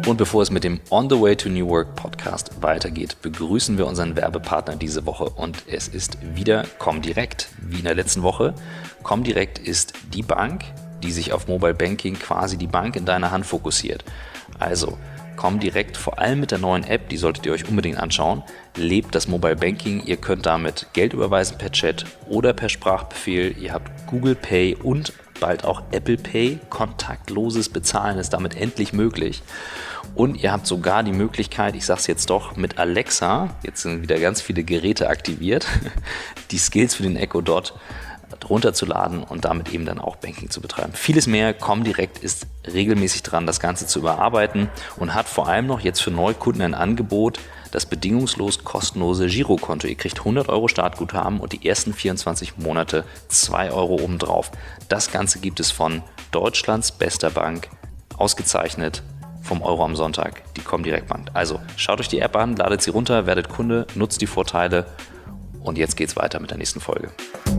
Und bevor es mit dem On the Way to New Work Podcast weitergeht, begrüßen wir unseren Werbepartner diese Woche und es ist wieder Comdirect, wie in der letzten Woche. Comdirect ist die Bank, die sich auf Mobile Banking quasi die Bank in deiner Hand fokussiert. Also Comdirect, vor allem mit der neuen App, die solltet ihr euch unbedingt anschauen, lebt das Mobile Banking. Ihr könnt damit Geld überweisen per Chat oder per Sprachbefehl. Ihr habt Google Pay und bald auch Apple Pay. Kontaktloses Bezahlen ist damit endlich möglich. Und ihr habt sogar die Möglichkeit, ich sage es jetzt doch, mit Alexa, jetzt sind wieder ganz viele Geräte aktiviert, die Skills für den Echo Dot runterzuladen und damit eben dann auch Banking zu betreiben. Vieles mehr. Comdirect ist regelmäßig dran, das Ganze zu überarbeiten und hat vor allem noch jetzt für Neukunden ein Angebot, das bedingungslos kostenlose Girokonto. Ihr kriegt 100 Euro Startguthaben und die ersten 24 Monate 2 Euro obendrauf. Das Ganze gibt es von Deutschlands bester Bank, ausgezeichnet vom Euro am Sonntag, die Comdirect Bank. Also schaut euch die App an, ladet sie runter, werdet Kunde, nutzt die Vorteile und jetzt geht's weiter mit der nächsten Folge.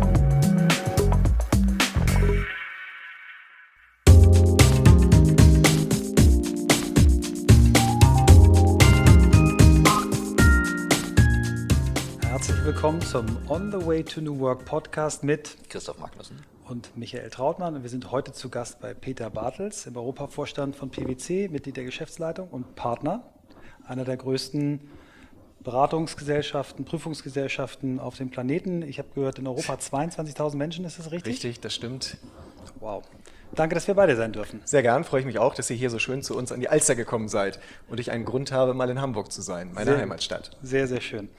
Herzlich willkommen zum On the Way to New Work Podcast mit Christoph Magnussen und Michael Trautmann. Und wir sind heute zu Gast bei Peter Bartels im Europavorstand von PwC, Mitglied der Geschäftsleitung und Partner einer der größten Beratungsgesellschaften, Prüfungsgesellschaften auf dem Planeten. Ich habe gehört, in Europa 22.000 Menschen, ist das richtig? Richtig, das stimmt. Wow. Danke, dass wir beide sein dürfen. Sehr gern, freue ich mich auch, dass ihr hier so schön zu uns an die Alster gekommen seid und ich einen Grund habe, mal in Hamburg zu sein, meiner Heimatstadt. Sehr, sehr schön.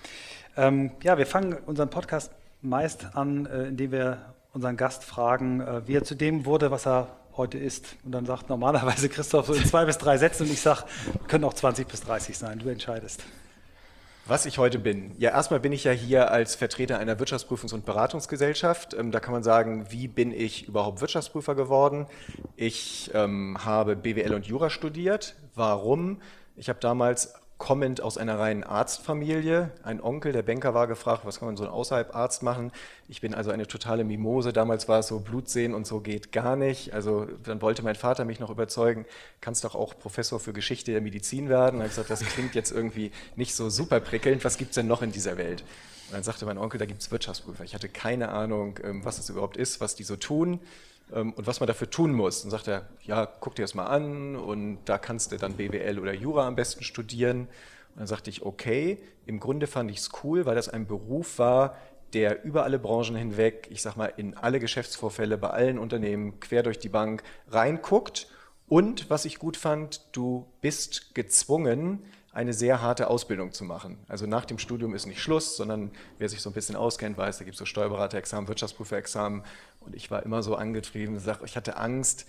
Wir fangen unseren Podcast meist an, indem wir unseren Gast fragen, wie er zu dem wurde, was er heute ist. Und dann sagt normalerweise Christoph so in 2 bis 3 Sätzen und ich sage, können auch 20 bis 30 sein, du entscheidest. Was ich heute bin? Ja, erstmal bin ich ja hier als Vertreter einer Wirtschaftsprüfungs- und Beratungsgesellschaft. Da kann man sagen, wie bin ich überhaupt Wirtschaftsprüfer geworden? Ich habe BWL und Jura studiert. Warum? Ich habe damals kommend aus einer reinen Arztfamilie. Ein Onkel, der Banker war, gefragt, was kann man so außerhalb Arzt machen? Ich bin also eine totale Mimose. Damals war es so, Blut sehen und so geht gar nicht. Also dann wollte mein Vater mich noch überzeugen, kannst doch auch Professor für Geschichte der Medizin werden. Da habe ich gesagt, das klingt jetzt irgendwie nicht so super prickelnd. Was gibt es denn noch in dieser Welt? Und dann sagte mein Onkel, da gibt es Wirtschaftsprüfer. Ich hatte keine Ahnung, was das überhaupt ist, was die so tun. Und was man dafür tun muss. Und sagt er, ja, guck dir das mal an und da kannst du dann BWL oder Jura am besten studieren. Und dann sagte ich, okay, im Grunde fand ich es cool, weil das ein Beruf war, der über alle Branchen hinweg, ich sag mal, in alle Geschäftsvorfälle bei allen Unternehmen quer durch die Bank reinguckt. Und was ich gut fand, du bist gezwungen, eine sehr harte Ausbildung zu machen. Also nach dem Studium ist nicht Schluss, sondern wer sich so ein bisschen auskennt, weiß, da gibt es so Steuerberaterexamen, Wirtschaftsprüferexamen. Und ich war immer so angetrieben, ich hatte Angst,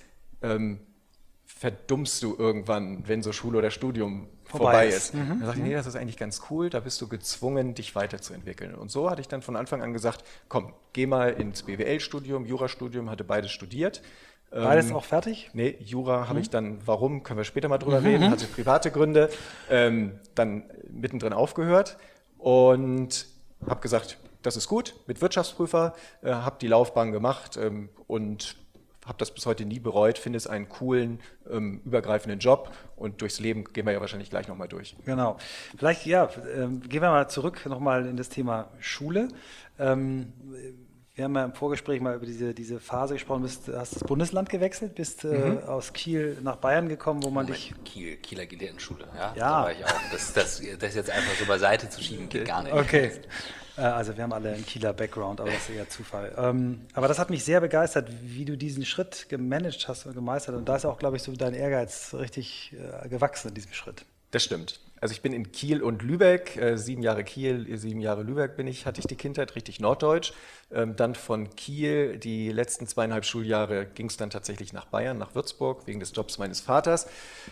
verdummst du irgendwann, wenn so Schule oder Studium vorbei ist. Dann sagte ich, nee, das ist eigentlich ganz cool, da bist du gezwungen, dich weiterzuentwickeln. Und so hatte ich dann von Anfang an gesagt, komm, geh mal ins BWL-Studium, Jurastudium, hatte beides studiert. Beides auch fertig? Nee, Jura habe ich dann, warum, können wir später mal drüber reden, hatte private Gründe, dann mittendrin aufgehört und habe gesagt, das ist gut, mit Wirtschaftsprüfer, habe die Laufbahn gemacht und habe das bis heute nie bereut, finde es einen coolen, übergreifenden Job und durchs Leben gehen wir ja wahrscheinlich gleich nochmal durch. Genau. Vielleicht, gehen wir mal zurück nochmal in das Thema Schule. Wir haben ja im Vorgespräch mal über diese Phase gesprochen, hast das Bundesland gewechselt, bist aus Kiel nach Bayern gekommen, wo man dich... Kieler Gelehrtenschule, ja. Ja. Da war ich auch. Das jetzt einfach so beiseite zu schieben, geht gar nicht. Okay. Also wir haben alle einen Kieler Background, aber das ist eher Zufall. Aber das hat mich sehr begeistert, wie du diesen Schritt gemanagt hast und gemeistert. Und da ist auch, glaube ich, so dein Ehrgeiz richtig gewachsen in diesem Schritt. Das stimmt. Also ich bin in Kiel und Lübeck, 7 Jahre Kiel, 7 Jahre Lübeck hatte ich die Kindheit, richtig norddeutsch. Dann von Kiel, die letzten 2,5 Schuljahre, ging es dann tatsächlich nach Bayern, nach Würzburg, wegen des Jobs meines Vaters.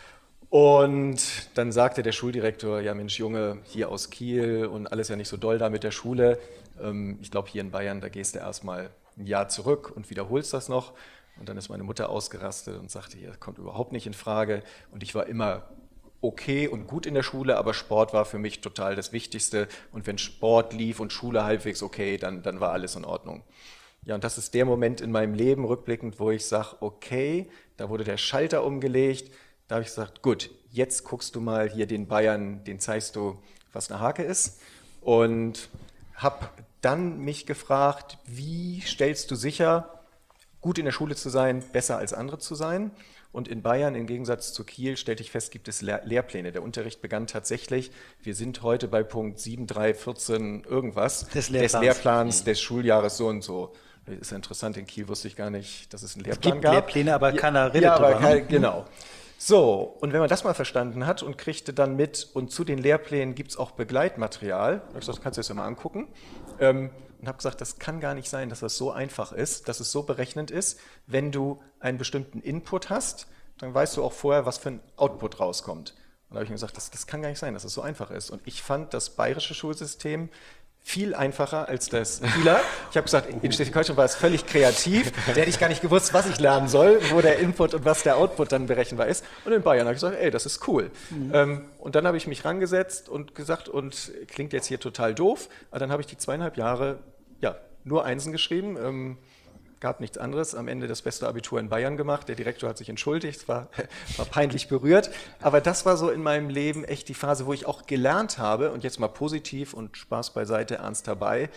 Und dann sagte der Schuldirektor, ja Mensch Junge, hier aus Kiel und alles ja nicht so doll da mit der Schule. Ich glaube hier in Bayern, da gehst du erstmal ein Jahr zurück und wiederholst das noch. Und dann ist meine Mutter ausgerastet und sagte, hier kommt überhaupt nicht in Frage. Und ich war immer okay und gut in der Schule, aber Sport war für mich total das Wichtigste. Und wenn Sport lief und Schule halbwegs okay, dann war alles in Ordnung. Ja, und das ist der Moment in meinem Leben rückblickend, wo ich sage, okay, da wurde der Schalter umgelegt. Da habe ich gesagt, gut, jetzt guckst du mal hier den Bayern, den zeigst du, was eine Hake ist. Und habe dann mich gefragt, wie stellst du sicher, gut in der Schule zu sein, besser als andere zu sein? Und in Bayern, im Gegensatz zu Kiel, stellte ich fest, gibt es Lehrpläne. Der Unterricht begann tatsächlich, wir sind heute bei Punkt 7.3.14 irgendwas, des Lehrplans des Schuljahres so und so. Das ist interessant, in Kiel wusste ich gar nicht, dass es einen Lehrplan gab. Es gibt Lehrpläne, aber keiner redet ja, drüber. Aber genau. So, und wenn man das mal verstanden hat und kriegte dann mit, und zu den Lehrplänen gibt es auch Begleitmaterial, ich gesagt, kannst du das ja mal angucken, und habe gesagt, das kann gar nicht sein, dass das so einfach ist, dass es so berechnend ist. Wenn du einen bestimmten Input hast, dann weißt du auch vorher, was für ein Output rauskommt. Und da habe ich mir gesagt, das kann gar nicht sein, dass es so einfach ist. Und ich fand das bayerische Schulsystem viel einfacher als das Kieler. Ich habe gesagt, in Schleswig-Holstein war es völlig kreativ. Da hätte ich gar nicht gewusst, was ich lernen soll, wo der Input und was der Output dann berechenbar ist. Und in Bayern habe ich gesagt, ey, das ist cool. Und dann habe ich mich rangesetzt und gesagt, und klingt jetzt hier total doof, aber dann habe ich die 2,5 Jahre nur Einsen geschrieben. Gab nichts anderes, am Ende das beste Abitur in Bayern gemacht, der Direktor hat sich entschuldigt, war peinlich berührt, aber das war so in meinem Leben echt die Phase, wo ich auch gelernt habe, und jetzt mal positiv und Spaß beiseite, ernst dabei,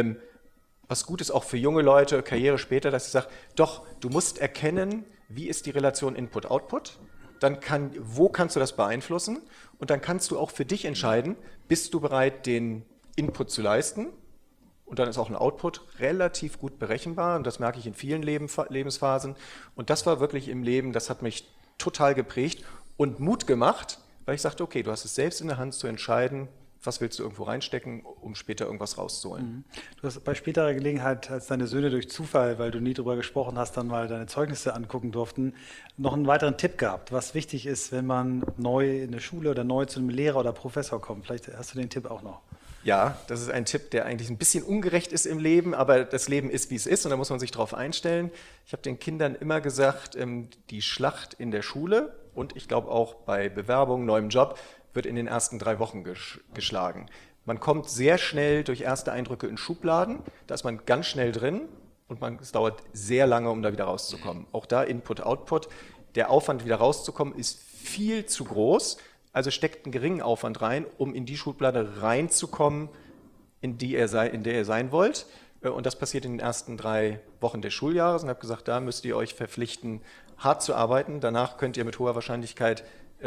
was gut ist auch für junge Leute, Karriere später, dass ich sage, doch, du musst erkennen, wie ist die Relation Input-Output, dann wo kannst du das beeinflussen, und dann kannst du auch für dich entscheiden, bist du bereit, den Input zu leisten. Und dann ist auch ein Output relativ gut berechenbar, und das merke ich in vielen Lebensphasen. Und das war wirklich im Leben, das hat mich total geprägt und Mut gemacht, weil ich sagte, okay, du hast es selbst in der Hand zu entscheiden, was willst du irgendwo reinstecken, um später irgendwas rauszuholen. Du hast bei späterer Gelegenheit, als deine Söhne durch Zufall, weil du nie drüber gesprochen hast, dann mal deine Zeugnisse angucken durften, noch einen weiteren Tipp gehabt, was wichtig ist, wenn man neu in eine Schule oder neu zu einem Lehrer oder Professor kommt. Vielleicht hast du den Tipp auch noch. Ja, das ist ein Tipp, der eigentlich ein bisschen ungerecht ist im Leben, aber das Leben ist, wie es ist, und da muss man sich darauf einstellen. Ich habe den Kindern immer gesagt, die Schlacht in der Schule und ich glaube auch bei Bewerbung, neuem Job, wird in den ersten 3 Wochen geschlagen. Man kommt sehr schnell durch erste Eindrücke in Schubladen, da ist man ganz schnell drin und es dauert sehr lange, um da wieder rauszukommen. Auch da Input, Output. Der Aufwand, wieder rauszukommen, ist viel zu groß. Also steckt einen geringen Aufwand rein, um in die Schublade reinzukommen, in der ihr sein wollt. Und das passiert in den ersten 3 Wochen des Schuljahres. Und ich habe gesagt, da müsst ihr euch verpflichten, hart zu arbeiten. Danach könnt ihr mit hoher Wahrscheinlichkeit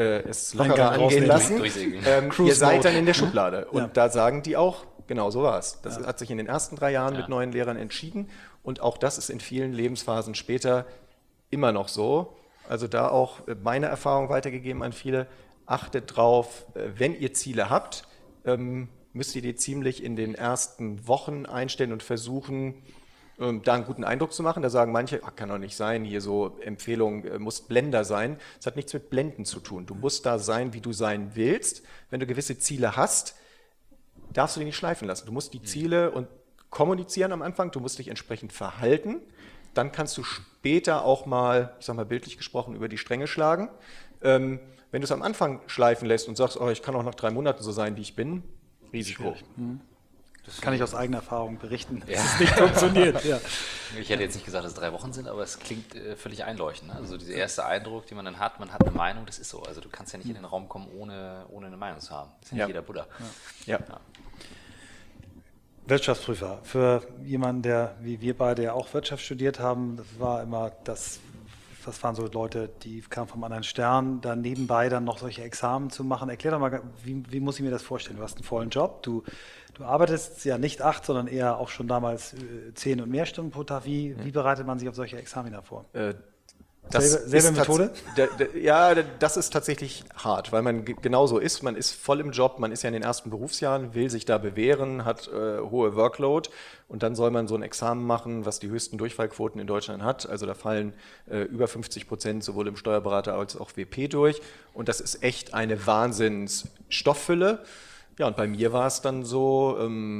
es lockerer angehen lassen. Ihr seid dann in der Schublade. Und da sagen die auch, genau so war es. Das hat sich in den ersten 3 Jahren mit neuen Lehrern entschieden. Und auch das ist in vielen Lebensphasen später immer noch so. Also da auch meine Erfahrung weitergegeben an viele. Achtet drauf, wenn ihr Ziele habt, müsst ihr die ziemlich in den ersten Wochen einstellen und versuchen, da einen guten Eindruck zu machen. Da sagen manche, kann doch nicht sein, hier so Empfehlung, musst Blender sein. Das hat nichts mit Blenden zu tun. Du musst da sein, wie du sein willst. Wenn du gewisse Ziele hast, darfst du die nicht schleifen lassen. Du musst die Ziele und kommunizieren am Anfang, du musst dich entsprechend verhalten. Dann kannst du später auch mal, ich sag mal bildlich gesprochen, über die Stränge schlagen. Wenn du es am Anfang schleifen lässt und sagst, oh, ich kann auch nach 3 Monaten so sein, wie ich bin, Risiko. Das kann ich aus eigener Erfahrung berichten, dass Ja. es nicht funktioniert. Ja. Ich hätte jetzt nicht gesagt, dass es 3 Wochen sind, aber es klingt völlig einleuchtend. Ne? Also dieser erste Eindruck, den man dann hat, man hat eine Meinung, das ist so. Also du kannst ja nicht in den Raum kommen, ohne eine Meinung zu haben. Das ist ja nicht jeder Buddha. Ja. Wirtschaftsprüfer, für jemanden, der wie wir beide ja auch Wirtschaft studiert haben, das war immer das waren so Leute, die kamen vom anderen Stern, dann nebenbei dann noch solche Examen zu machen. Erklär doch mal, wie muss ich mir das vorstellen? Du hast einen vollen Job, du arbeitest ja nicht 8, sondern eher auch schon damals 10 und mehr Stunden pro Tag. Wie bereitet man sich auf solche Examina vor? Selbe Methode? Ja, das ist tatsächlich hart, weil man genauso ist. Man ist voll im Job, man ist ja in den ersten Berufsjahren, will sich da bewähren, hat hohe Workload und dann soll man so ein Examen machen, was die höchsten Durchfallquoten in Deutschland hat. Also da fallen über 50% sowohl im Steuerberater als auch WP durch und das ist echt eine Wahnsinnsstofffülle. Ja, und bei mir war es dann so,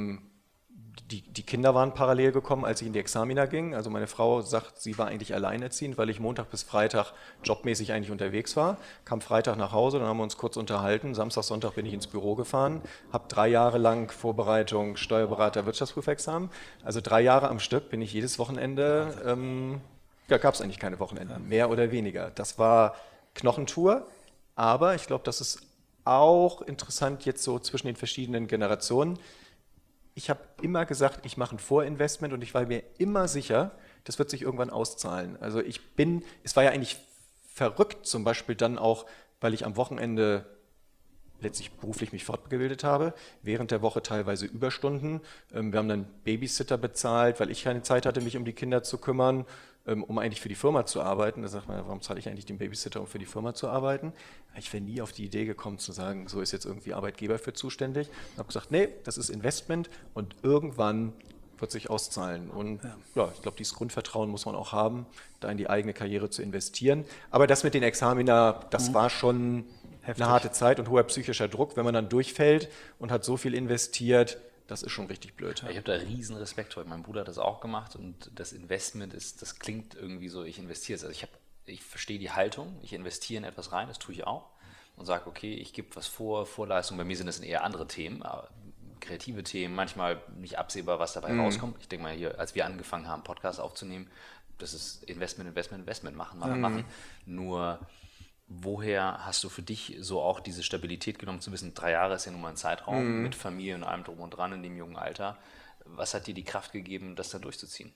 die Kinder waren parallel gekommen, als ich in die Examina ging. Also meine Frau sagt, sie war eigentlich alleinerziehend, weil ich Montag bis Freitag jobmäßig eigentlich unterwegs war. Kam Freitag nach Hause, dann haben wir uns kurz unterhalten. Samstag, Sonntag bin ich ins Büro gefahren, habe 3 Jahre lang Vorbereitung Steuerberater, Wirtschaftsprüfexamen. Also 3 Jahre am Stück bin ich jedes Wochenende, gab es eigentlich keine Wochenenden, mehr oder weniger. Das war Knochentour. Aber ich glaube, das ist auch interessant jetzt so zwischen den verschiedenen Generationen. Ich habe immer gesagt, ich mache ein Vorinvestment und ich war mir immer sicher, das wird sich irgendwann auszahlen. Also es war ja eigentlich verrückt, zum Beispiel dann auch, weil ich am Wochenende letztlich beruflich mich fortgebildet habe, während der Woche teilweise Überstunden. Wir haben dann Babysitter bezahlt, weil ich keine Zeit hatte, mich um die Kinder zu kümmern, um eigentlich für die Firma zu arbeiten. Da sagt man, warum zahle ich eigentlich den Babysitter, um für die Firma zu arbeiten? Ich wäre nie auf die Idee gekommen zu sagen, so ist jetzt irgendwie Arbeitgeber für zuständig. Ich habe gesagt, nee, das ist Investment und irgendwann wird sich auszahlen. Und ja, ich glaube, dieses Grundvertrauen muss man auch haben, da in die eigene Karriere zu investieren. Aber das mit den Examina, das war schon heftig. Eine harte Zeit und hoher psychischer Druck, wenn man dann durchfällt und hat so viel investiert, das ist schon richtig blöd. Ich habe da riesen Respekt vor. Mein Bruder hat das auch gemacht und das Investment das klingt irgendwie so, ich investiere es. Also ich verstehe die Haltung, ich investiere in etwas rein, das tue ich auch und sage, okay, ich gebe was Vorleistung. Bei mir sind das eher andere Themen, kreative Themen, manchmal nicht absehbar, was dabei rauskommt. Ich denke mal hier, als wir angefangen haben, Podcasts aufzunehmen, das ist Investment, machen. Nur woher hast du für dich so auch diese Stabilität genommen, zu wissen, 3 Jahre ist ja nun mal ein Zeitraum mit Familie und allem drum und dran in dem jungen Alter. Was hat dir die Kraft gegeben, das dann durchzuziehen?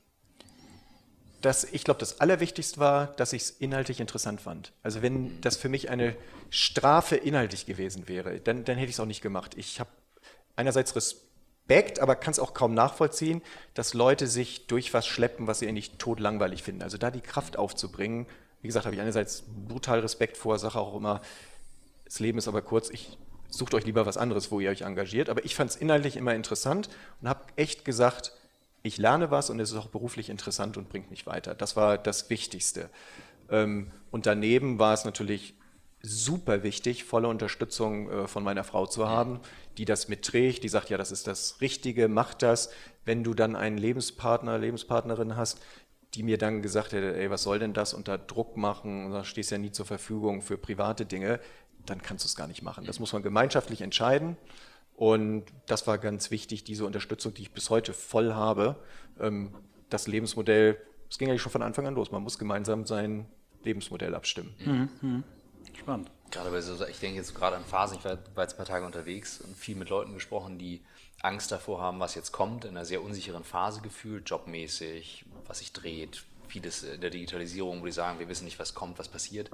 Ich glaube, das Allerwichtigste war, dass ich es inhaltlich interessant fand. Also wenn das für mich eine Strafe inhaltlich gewesen wäre, dann hätte ich es auch nicht gemacht. Ich habe einerseits Respekt, aber kann es auch kaum nachvollziehen, dass Leute sich durch was schleppen, was sie eigentlich totlangweilig finden. Also da die Kraft aufzubringen. Wie gesagt, habe ich einerseits brutal Respekt vor, sage auch immer, das Leben ist aber kurz, sucht euch lieber was anderes, wo ihr euch engagiert. Aber ich fand es inhaltlich immer interessant und habe echt gesagt, ich lerne was und es ist auch beruflich interessant und bringt mich weiter. Das war das Wichtigste. Und daneben war es natürlich super wichtig, volle Unterstützung von meiner Frau zu haben, die das mitträgt, die sagt, ja, das ist das Richtige, mach das. Wenn du dann einen Lebenspartner, Lebenspartnerin hast, die mir dann gesagt hätte, ey, was soll denn das unter Druck machen, und da stehst ja nie zur Verfügung für private Dinge, dann kannst du es gar nicht machen. Das muss man gemeinschaftlich entscheiden und das war ganz wichtig, diese Unterstützung, die ich bis heute voll habe. Das Lebensmodell, es ging eigentlich schon von Anfang an los, man muss gemeinsam sein Lebensmodell abstimmen. Spannend. Gerade bei so, ich denke jetzt gerade an Phasen, ich war jetzt ein paar Tage unterwegs und viel mit Leuten gesprochen, die Angst davor haben, was jetzt kommt, in einer sehr unsicheren Phase gefühlt, jobmäßig, was sich dreht, vieles in der Digitalisierung, wo die sagen, wir wissen nicht, was kommt, was passiert.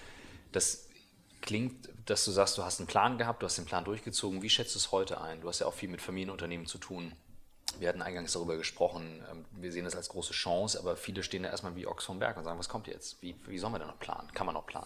Das klingt, dass du sagst, du hast einen Plan gehabt, du hast den Plan durchgezogen. Wie schätzt du es heute ein? Du hast ja auch viel mit Familienunternehmen zu tun. Wir hatten eingangs darüber gesprochen, wir sehen das als große Chance, aber viele stehen da erstmal wie Ochs vom Berg und sagen, was kommt jetzt? Wie sollen wir denn noch planen? Kann man noch planen?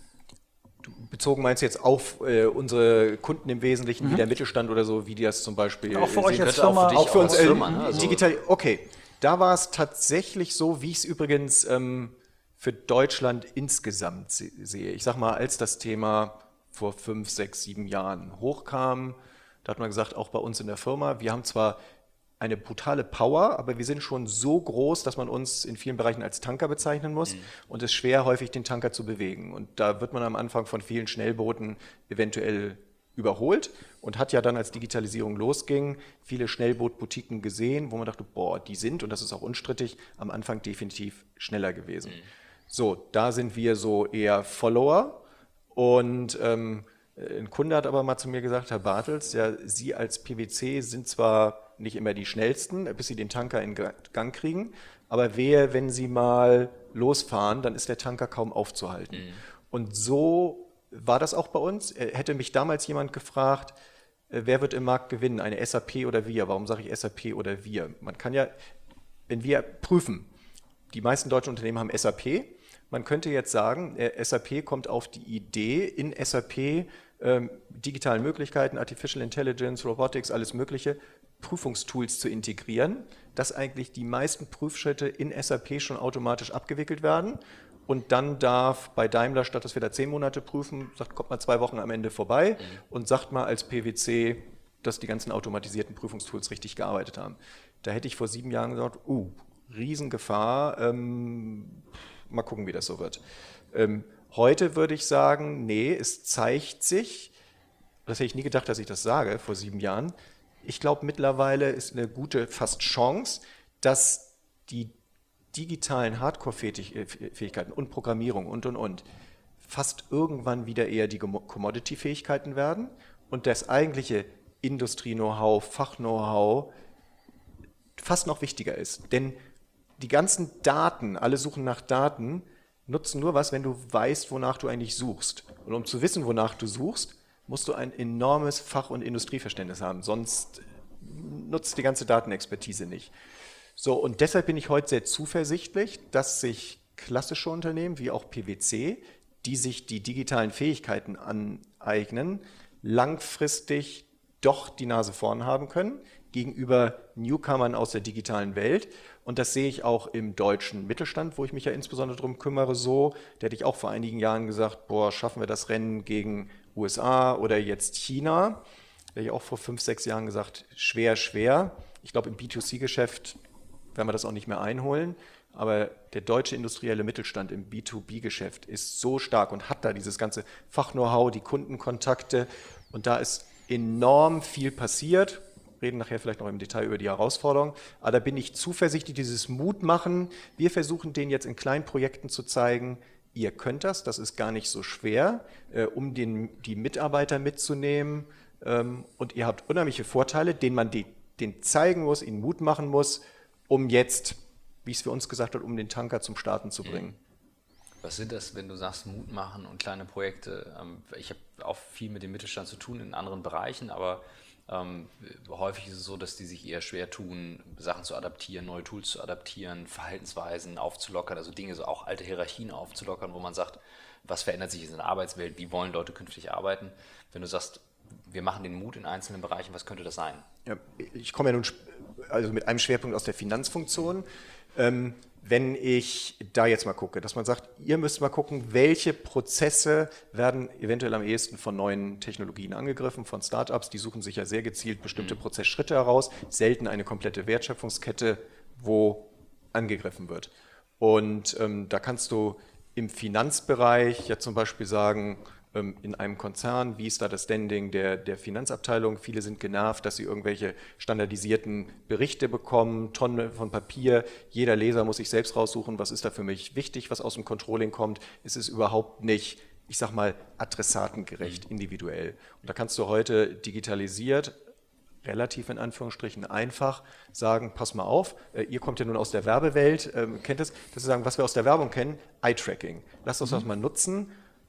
Bezogen meinst du jetzt auf unsere Kunden im Wesentlichen, wie der Mittelstand oder so, wie die das zum Beispiel Auch für euch als Firma, Firma, auch für uns Firma, ne? Also digital. Okay, da war es tatsächlich so, wie ich es übrigens für Deutschland insgesamt sehe. Ich sag mal, als das Thema vor 5, 6, 7 Jahren hochkam, da hat man gesagt, auch bei uns in der Firma, wir haben zwar eine brutale Power, aber wir sind schon so groß, dass man uns in vielen Bereichen als Tanker bezeichnen muss und es ist schwer, häufig den Tanker zu bewegen. Und da wird man am Anfang von vielen Schnellbooten eventuell überholt und hat ja dann, als Digitalisierung losging, viele Schnellbootboutiquen gesehen, wo man dachte, boah, die sind, und das ist auch unstrittig, am Anfang definitiv schneller gewesen. So, da sind wir so eher Follower und ein Kunde hat aber mal zu mir gesagt, Herr Bartels, ja, Sie als PwC sind zwar nicht immer die schnellsten, bis Sie den Tanker in Gang kriegen, aber wehe, wenn Sie mal losfahren, dann ist der Tanker kaum aufzuhalten. Und so war das auch bei uns. Hätte mich damals jemand gefragt, wer wird im Markt gewinnen, eine SAP oder wir? Warum sage ich SAP oder wir? Man kann ja, wenn wir prüfen, die meisten deutschen Unternehmen haben SAP, man könnte jetzt sagen, SAP kommt auf die Idee, in SAP digitalen Möglichkeiten, Artificial Intelligence, Robotics, alles Mögliche, Prüfungstools zu integrieren, dass eigentlich die meisten Prüfschritte in SAP schon automatisch abgewickelt werden und dann darf bei Daimler, statt dass wir da 10 Monate prüfen, kommt mal 2 Wochen am Ende vorbei und sagt mal als PwC, dass die ganzen automatisierten Prüfungstools richtig gearbeitet haben. Da hätte ich vor 7 Jahren gesagt, Riesengefahr, mal gucken, wie das so wird. Heute würde ich sagen, nee, es zeigt sich, das hätte ich nie gedacht, dass ich das sage, vor 7 Jahren, ich glaube, mittlerweile ist eine gute fast Chance, dass die digitalen Hardcore-Fähigkeiten und Programmierung und fast irgendwann wieder eher die Commodity-Fähigkeiten werden und das eigentliche Industrie-Know-how, Fach-Know-how fast noch wichtiger ist. Denn die ganzen Daten, alle suchen nach Daten, nutzen nur was, wenn du weißt, wonach du eigentlich suchst. Und um zu wissen, wonach du suchst, musst du ein enormes Fach- und Industrieverständnis haben, sonst nutzt die ganze Datenexpertise nicht. So, und deshalb bin ich heute sehr zuversichtlich, dass sich klassische Unternehmen wie auch PwC, die sich die digitalen Fähigkeiten aneignen, langfristig doch die Nase vorn haben können gegenüber Newcomern aus der digitalen Welt. Und das sehe ich auch im deutschen Mittelstand, wo ich mich ja insbesondere darum kümmere, so. Da hätte ich auch vor einigen Jahren gesagt, boah, schaffen wir das Rennen gegen USA oder jetzt China. Da hätte ich auch vor 5, 6 Jahren gesagt, schwer, schwer. Ich glaube, im B2C-Geschäft werden wir das auch nicht mehr einholen. Aber der deutsche industrielle Mittelstand im B2B-Geschäft ist so stark und hat da dieses ganze Fach-Know-how, die Kundenkontakte. Und da ist enorm viel passiert. Reden nachher vielleicht noch im Detail über die Herausforderungen. Aber da bin ich zuversichtlich, dieses Mut machen. Wir versuchen denen jetzt in kleinen Projekten zu zeigen, ihr könnt das ist gar nicht so schwer, um die Mitarbeiter mitzunehmen. Und ihr habt unheimliche Vorteile, denen man denen zeigen muss, ihnen Mut machen muss, um jetzt, wie ich es für uns gesagt habe, um den Tanker zum Starten zu bringen. Was sind das, wenn du sagst, Mut machen und kleine Projekte? Ich habe auch viel mit dem Mittelstand zu tun in anderen Bereichen, aber häufig ist es so, dass die sich eher schwer tun, Sachen zu adaptieren, neue Tools zu adaptieren, Verhaltensweisen aufzulockern, also Dinge, so auch alte Hierarchien aufzulockern, wo man sagt, was verändert sich in der Arbeitswelt, wie wollen Leute künftig arbeiten? Wenn du sagst, wir machen den Mut in einzelnen Bereichen, was könnte das sein? Ja, ich komme ja nun also mit einem Schwerpunkt aus der Finanzfunktion. Wenn ich da jetzt mal gucke, dass man sagt, ihr müsst mal gucken, welche Prozesse werden eventuell am ehesten von neuen Technologien angegriffen, von Startups, die suchen sich ja sehr gezielt bestimmte Prozessschritte heraus, selten eine komplette Wertschöpfungskette, wo angegriffen wird. Und da kannst du im Finanzbereich ja zum Beispiel sagen, in einem Konzern, wie ist da das Standing der Finanzabteilung? Viele sind genervt, dass sie irgendwelche standardisierten Berichte bekommen, Tonnen von Papier. Jeder Leser muss sich selbst raussuchen, was ist da für mich wichtig, was aus dem Controlling kommt. Es ist überhaupt nicht, ich sag mal, adressatengerecht, individuell. Und da kannst du heute digitalisiert, relativ in Anführungsstrichen einfach sagen, pass mal auf, ihr kommt ja nun aus der Werbewelt, kennt es, dass sie sagen, was wir aus der Werbung kennen, Eye-Tracking. Lasst uns das mal nutzen.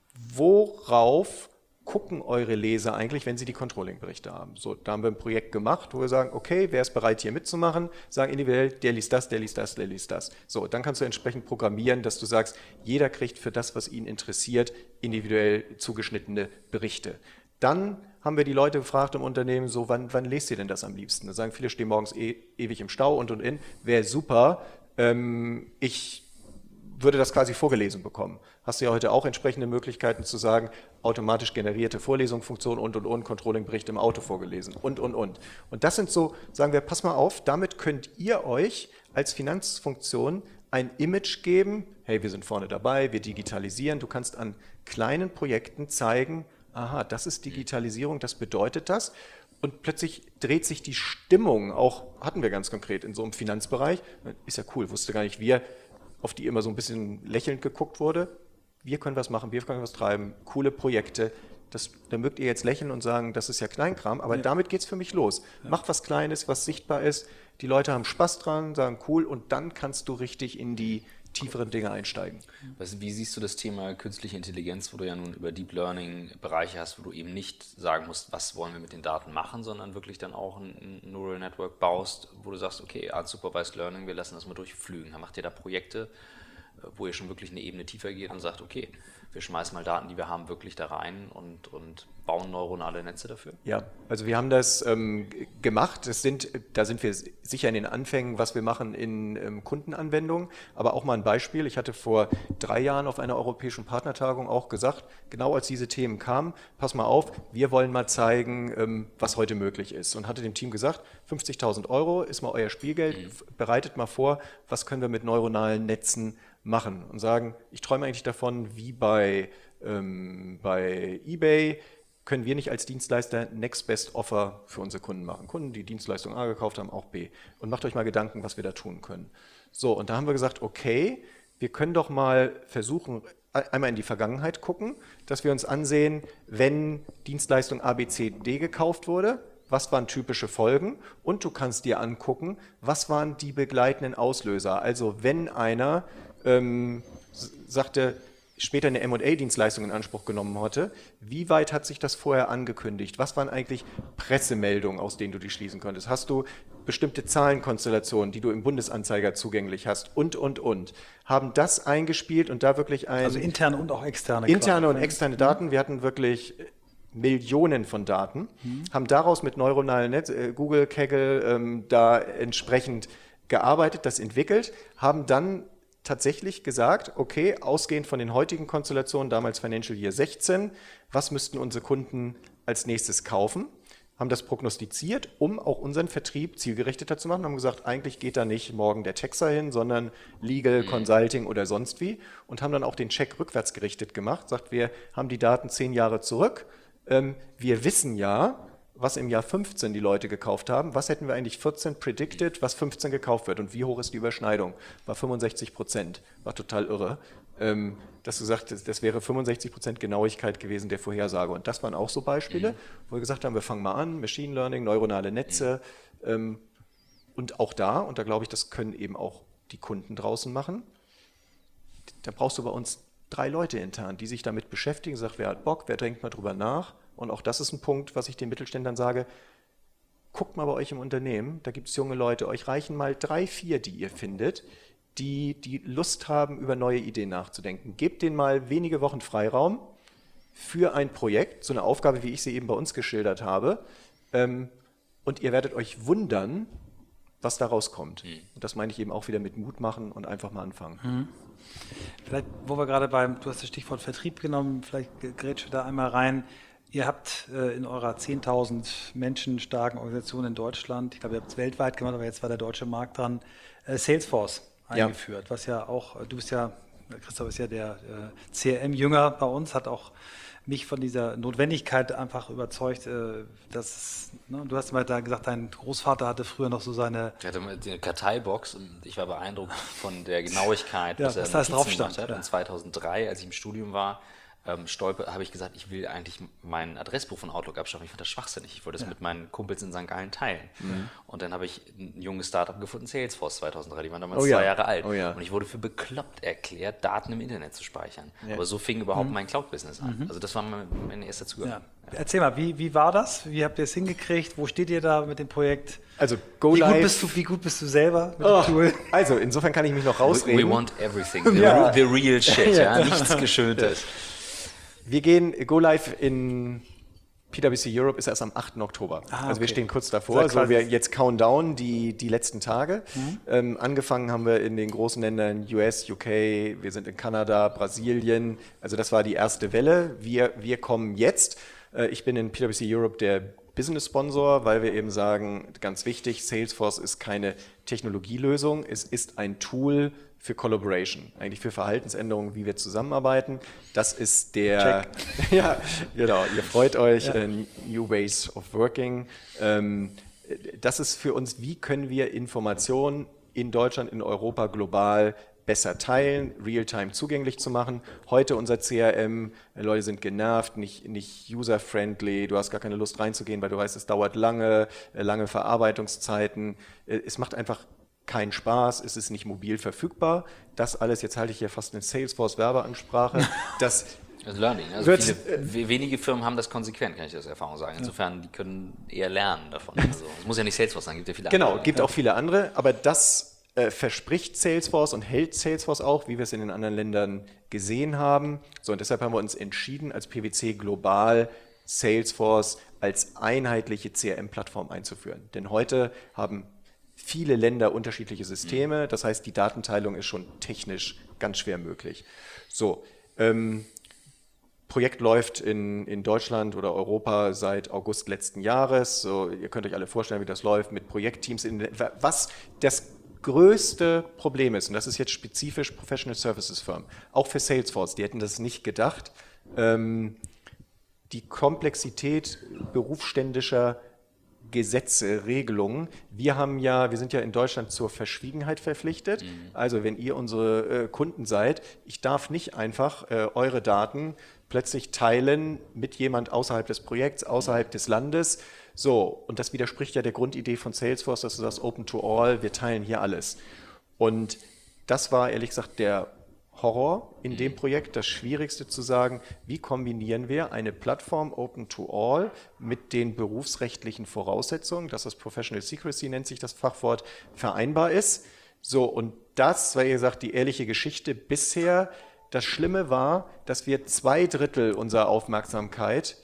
Worauf gucken eure Leser eigentlich, wenn sie die Controlling-Berichte haben? So, da haben wir ein Projekt gemacht, wo wir sagen, okay, wer ist bereit hier mitzumachen? Sagen individuell, der liest das, der liest das, der liest das. So, dann kannst du entsprechend programmieren, dass du sagst, jeder kriegt für das, was ihn interessiert, individuell zugeschnittene Berichte. Dann haben wir die Leute gefragt im Unternehmen, so, wann lest ihr denn das am liebsten? Da sagen viele, stehen morgens ewig im Stau und in. Wäre super, ich würde das quasi vorgelesen bekommen. Hast du ja heute auch entsprechende Möglichkeiten zu sagen, automatisch generierte Vorlesungsfunktion und Controlling-Bericht im Auto vorgelesen und. Und das sind so, sagen wir, pass mal auf, damit könnt ihr euch als Finanzfunktion ein Image geben, hey, wir sind vorne dabei, wir digitalisieren, du kannst an kleinen Projekten zeigen, aha, das ist Digitalisierung, das bedeutet das. Und plötzlich dreht sich die Stimmung, auch hatten wir ganz konkret in so einem Finanzbereich, ist ja cool, wusste gar nicht, auf die immer so ein bisschen lächelnd geguckt wurde. Wir können was machen, wir können was treiben, coole Projekte. Da mögt ihr jetzt lächeln und sagen, das ist ja Kleinkram, aber damit geht es für mich los. Ja. Mach was Kleines, was sichtbar ist. Die Leute haben Spaß dran, sagen cool und dann kannst du richtig in die tieferen Dinge einsteigen. Wie siehst du das Thema künstliche Intelligenz, wo du ja nun über Deep Learning Bereiche hast, wo du eben nicht sagen musst, was wollen wir mit den Daten machen, sondern wirklich dann auch ein Neural Network baust, wo du sagst, okay, Unsupervised Learning, wir lassen das mal durchflügen. Dann macht ihr da Projekte, wo ihr schon wirklich eine Ebene tiefer geht und sagt, okay, wir schmeißen mal Daten, die wir haben, wirklich da rein und bauen neuronale Netze dafür? Ja, also wir haben das gemacht. Da sind wir sicher in den Anfängen, was wir machen in Kundenanwendungen. Aber auch mal ein Beispiel. Ich hatte vor 3 Jahren auf einer europäischen Partnertagung auch gesagt, genau als diese Themen kamen, pass mal auf, wir wollen mal zeigen, was heute möglich ist. Und hatte dem Team gesagt, 50.000 € ist mal euer Spielgeld, bereitet mal vor, was können wir mit neuronalen Netzen machen und sagen, ich träume eigentlich davon, wie bei eBay, können wir nicht als Dienstleister Next Best Offer für unsere Kunden machen. Kunden, die Dienstleistung A gekauft haben, auch B. Und macht euch mal Gedanken, was wir da tun können. So, und da haben wir gesagt, okay, wir können doch mal versuchen, einmal in die Vergangenheit gucken, dass wir uns ansehen, wenn Dienstleistung A, B, C, D gekauft wurde, was waren typische Folgen, und du kannst dir angucken, was waren die begleitenden Auslöser. Also wenn einer sagte, später eine M&A-Dienstleistung in Anspruch genommen hatte, wie weit hat sich das vorher angekündigt? Was waren eigentlich Pressemeldungen, aus denen du die schließen konntest? Hast du bestimmte Zahlenkonstellationen, die du im Bundesanzeiger zugänglich hast und. Haben das eingespielt und da wirklich Also interne und auch externe. Interne und externe Daten. Wir hatten wirklich Millionen von Daten, haben daraus mit neuronalen Netz, Google, Kaggle, da entsprechend gearbeitet, das entwickelt, haben dann tatsächlich gesagt, okay, ausgehend von den heutigen Konstellationen, damals Financial Year 16, was müssten unsere Kunden als nächstes kaufen? Haben das prognostiziert, um auch unseren Vertrieb zielgerichteter zu machen, haben gesagt, eigentlich geht da nicht morgen der Texter hin, sondern Legal, Consulting oder sonst wie, und haben dann auch den Check rückwärts gerichtet gemacht, sagt, wir haben die Daten 10 Jahre zurück, wir wissen ja, was im Jahr 15 die Leute gekauft haben, was hätten wir eigentlich 14 predicted, was 15 gekauft wird und wie hoch ist die Überschneidung? War 65%, war total irre. Dass du sagst, das wäre 65% Genauigkeit gewesen der Vorhersage. Und das waren auch so Beispiele, wo wir gesagt haben, wir fangen mal an, Machine Learning, neuronale Netze, und auch da, und da glaube ich, das können eben auch die Kunden draußen machen, da brauchst du bei uns 3 Leute intern, die sich damit beschäftigen, sagt, wer hat Bock, wer denkt mal drüber nach. Und auch das ist ein Punkt, was ich den Mittelständlern sage, guckt mal bei euch im Unternehmen, da gibt es junge Leute, euch reichen mal 3, 4, die ihr findet, die Lust haben, über neue Ideen nachzudenken. Gebt denen mal wenige Wochen Freiraum für ein Projekt, so eine Aufgabe, wie ich sie eben bei uns geschildert habe, und ihr werdet euch wundern, was da rauskommt. Und das meine ich eben auch wieder mit Mut machen und einfach mal anfangen. Vielleicht, wo wir gerade du hast das Stichwort Vertrieb genommen, vielleicht grätsche da einmal rein. Ihr habt in eurer 10.000 Menschen starken Organisation in Deutschland, ich glaube, ihr habt es weltweit gemacht, aber jetzt war der deutsche Markt dran, Salesforce eingeführt, was ja auch, Christoph ist ja der CRM-Jünger bei uns, hat auch mich von dieser Notwendigkeit einfach überzeugt, dass, du hast mal da gesagt, dein Großvater hatte früher noch so seine... Er hatte eine Karteibox und ich war beeindruckt von der Genauigkeit, was da drauf stand. Und 2003, als ich im Studium war, habe ich gesagt, ich will eigentlich mein Adressbuch von Outlook abschaffen. Ich fand das schwachsinnig. Ich wollte das mit meinen Kumpels in St. Gallen teilen. Und dann habe ich ein junges Startup gefunden, Salesforce 2003. Die waren damals 2 Jahre alt. Und ich wurde für bekloppt erklärt, Daten im Internet zu speichern. Aber so fing überhaupt mein Cloud-Business an. Also das war mein erster Zugang. Ja. Erzähl mal, wie war das? Wie habt ihr es hingekriegt? Wo steht ihr da mit dem Projekt? Also Go Live. Wie gut bist du selber mit dem Tool? Also insofern kann ich mich noch rausreden. We want everything. The real shit. Nichts Geschöntes. Wir gehen Go Live in PwC Europe ist erst am 8. Oktober. Also wir stehen kurz davor. Also wir jetzt Countdown die letzten Tage. Angefangen haben wir in den großen Ländern US, UK, wir sind in Kanada, Brasilien. Also das war die erste Welle. Wir kommen jetzt. Ich bin in PwC Europe der Business-Sponsor, weil wir eben sagen, ganz wichtig, Salesforce ist keine Technologielösung, es ist ein Tool für Collaboration, eigentlich für Verhaltensänderungen, wie wir zusammenarbeiten. Das ist der, ja, genau, ihr freut euch, New Ways of Working. Das ist für uns, wie können wir Informationen in Deutschland, in Europa, global besser teilen, real-time zugänglich zu machen. Heute unser CRM, Leute sind genervt, nicht user-friendly, du hast gar keine Lust reinzugehen, weil du weißt, es dauert lange Verarbeitungszeiten. Es macht einfach keinen Spaß, es ist nicht mobil verfügbar. Das alles, jetzt halte ich hier fast eine Salesforce-Werbeansprache, das Learning. Also wenige Firmen haben das konsequent, kann ich aus Erfahrung sagen. Insofern, die können eher lernen davon. Also, es muss ja nicht Salesforce sein, gibt ja viele andere. Genau, gibt auch viele andere, aber das verspricht Salesforce und hält Salesforce auch, wie wir es in den anderen Ländern gesehen haben. So, und deshalb haben wir uns entschieden, als PwC global Salesforce als einheitliche CRM-Plattform einzuführen. Denn heute haben viele Länder unterschiedliche Systeme, das heißt, die Datenteilung ist schon technisch ganz schwer möglich. So, Projekt läuft in Deutschland oder Europa seit August letzten Jahres. So, ihr könnt euch alle vorstellen, wie das läuft mit Projektteams. Was das größte Problem ist, und das ist jetzt spezifisch Professional Services Firmen, auch für Salesforce, die hätten das nicht gedacht, die Komplexität berufsständischer Gesetze, Regelungen. Wir sind ja in Deutschland zur Verschwiegenheit verpflichtet. Also wenn ihr unsere Kunden seid, ich darf nicht einfach eure Daten plötzlich teilen mit jemand außerhalb des Projekts, außerhalb des Landes. So, und das widerspricht ja der Grundidee von Salesforce, dass du sagst, Open to All, wir teilen hier alles. Und das war ehrlich gesagt der Horror in dem Projekt, das Schwierigste zu sagen, wie kombinieren wir eine Plattform Open to All mit den berufsrechtlichen Voraussetzungen, dass das Professional Secrecy nennt sich das Fachwort, vereinbar ist. So, und das war, wie gesagt, die ehrliche Geschichte bisher. Das Schlimme war, dass wir 2/3 unserer Aufmerksamkeit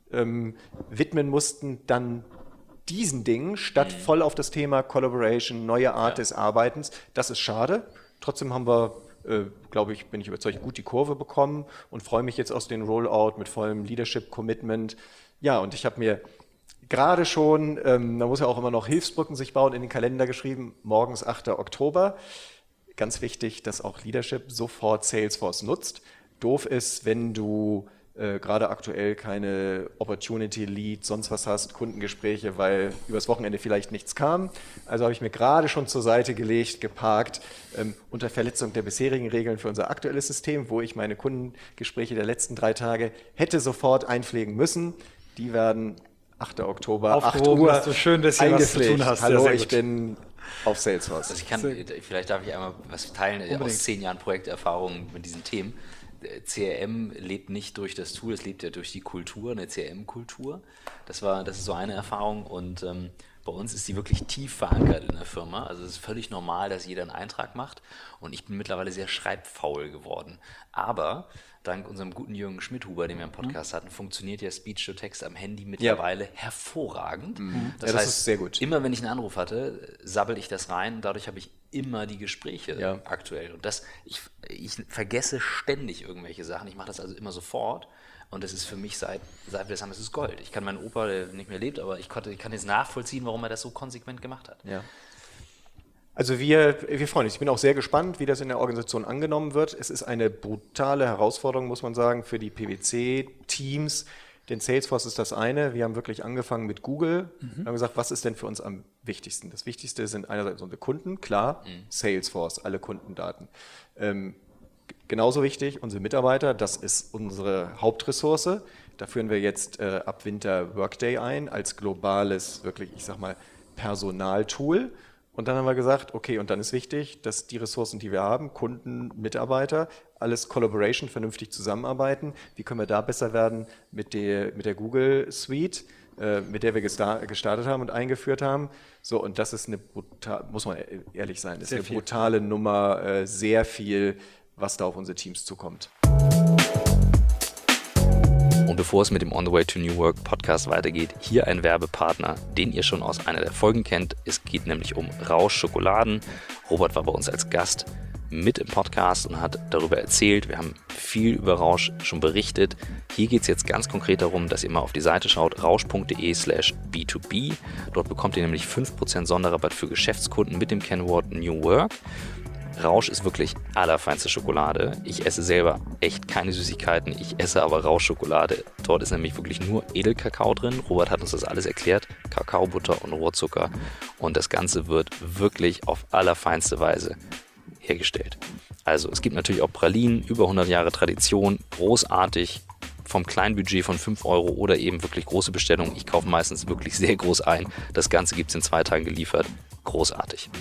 widmen mussten dann diesen Dingen, statt voll auf das Thema Collaboration, neue Art des Arbeitens. Das ist schade. Trotzdem haben wir, bin ich überzeugt, gut die Kurve bekommen und freue mich jetzt aus dem Rollout mit vollem Leadership-Commitment. Ja, und ich habe mir gerade schon, da muss ja auch immer noch Hilfsbrücken sich bauen, in den Kalender geschrieben, morgens 8. Oktober. Ganz wichtig, dass auch Leadership sofort Salesforce nutzt. Doof ist, wenn du gerade aktuell keine Opportunity Lead, sonst was hast, Kundengespräche, weil übers Wochenende vielleicht nichts kam. Also habe ich mir gerade schon zur Seite gelegt, geparkt, unter Verletzung der bisherigen Regeln für unser aktuelles System, wo ich meine Kundengespräche der letzten 3 Tage hätte sofort einpflegen müssen. Die werden 8. Oktober, 8 Uhr hast du schön, dass du was zu tun hast. Hallo, Sehr ich gut. bin auf Salesforce. Also vielleicht darf ich einmal was teilen aus 10 Jahren Projekterfahrung mit diesen Themen. CRM lebt nicht durch das Tool, es lebt ja durch die Kultur, eine CRM-Kultur. Das ist so eine Erfahrung und bei uns ist die wirklich tief verankert in der Firma. Also es ist völlig normal, dass jeder einen Eintrag macht und ich bin mittlerweile sehr schreibfaul geworden. Aber dank unserem guten Jürgen Schmidhuber, den wir im Podcast hatten, funktioniert ja Speech-to-Text am Handy mittlerweile hervorragend. Das heißt, ist sehr gut. Immer wenn ich einen Anruf hatte, sabbel ich das rein und dadurch habe ich immer die Gespräche aktuell. Und ich vergesse ständig irgendwelche Sachen. Ich mache das also immer sofort. Und das ist für mich, seit wir das haben, das ist Gold. Ich kann meinen Opa, der nicht mehr lebt, aber ich kann jetzt nachvollziehen, warum er das so konsequent gemacht hat. Ja. Also wir freuen uns. Ich bin auch sehr gespannt, wie das in der Organisation angenommen wird. Es ist eine brutale Herausforderung, muss man sagen, für die PwC-Teams. Denn Salesforce ist das eine. Wir haben wirklich angefangen mit Google. Wir haben gesagt, was ist denn für uns am wichtigsten? Das Wichtigste sind einerseits unsere Kunden, klar, Salesforce, alle Kundendaten. Genauso wichtig, unsere Mitarbeiter, das ist unsere Hauptressource. Da führen wir jetzt ab Winter Workday ein als globales, wirklich, ich sag mal, Personaltool. Und dann haben wir gesagt, okay, und dann ist wichtig, dass die Ressourcen, die wir haben, Kunden, Mitarbeiter, alles Collaboration, vernünftig zusammenarbeiten. Wie können wir da besser werden mit der Google Suite, mit der wir gestartet haben und eingeführt haben. So, und das ist muss man ehrlich sein, ist eine brutale Nummer, sehr viel, was da auf unsere Teams zukommt. Und bevor es mit dem On the Way to New Work Podcast weitergeht, hier ein Werbepartner, den ihr schon aus einer der Folgen kennt. Es geht nämlich um Rausch Schokoladen. Robert war bei uns als Gast mit im Podcast und hat darüber erzählt. Wir haben viel über Rausch schon berichtet. Hier geht es jetzt ganz konkret darum, dass ihr mal auf die Seite schaut, rausch.de/B2B. Dort bekommt ihr nämlich 5% Sonderrabatt für Geschäftskunden mit dem Kennwort New Work. Rausch ist wirklich allerfeinste Schokolade. Ich esse selber echt keine Süßigkeiten, ich esse aber Rauschschokolade. Dort ist nämlich wirklich nur Edelkakao drin. Robert hat uns das alles erklärt. Kakaobutter und Rohrzucker. Und das Ganze wird wirklich auf allerfeinste Weise hergestellt. Also es gibt natürlich auch Pralinen, über 100 Jahre Tradition, großartig, vom kleinen Budget von 5 € oder eben wirklich große Bestellungen. Ich kaufe meistens wirklich sehr groß ein. Das Ganze gibt es in 2 Tagen geliefert. Großartig.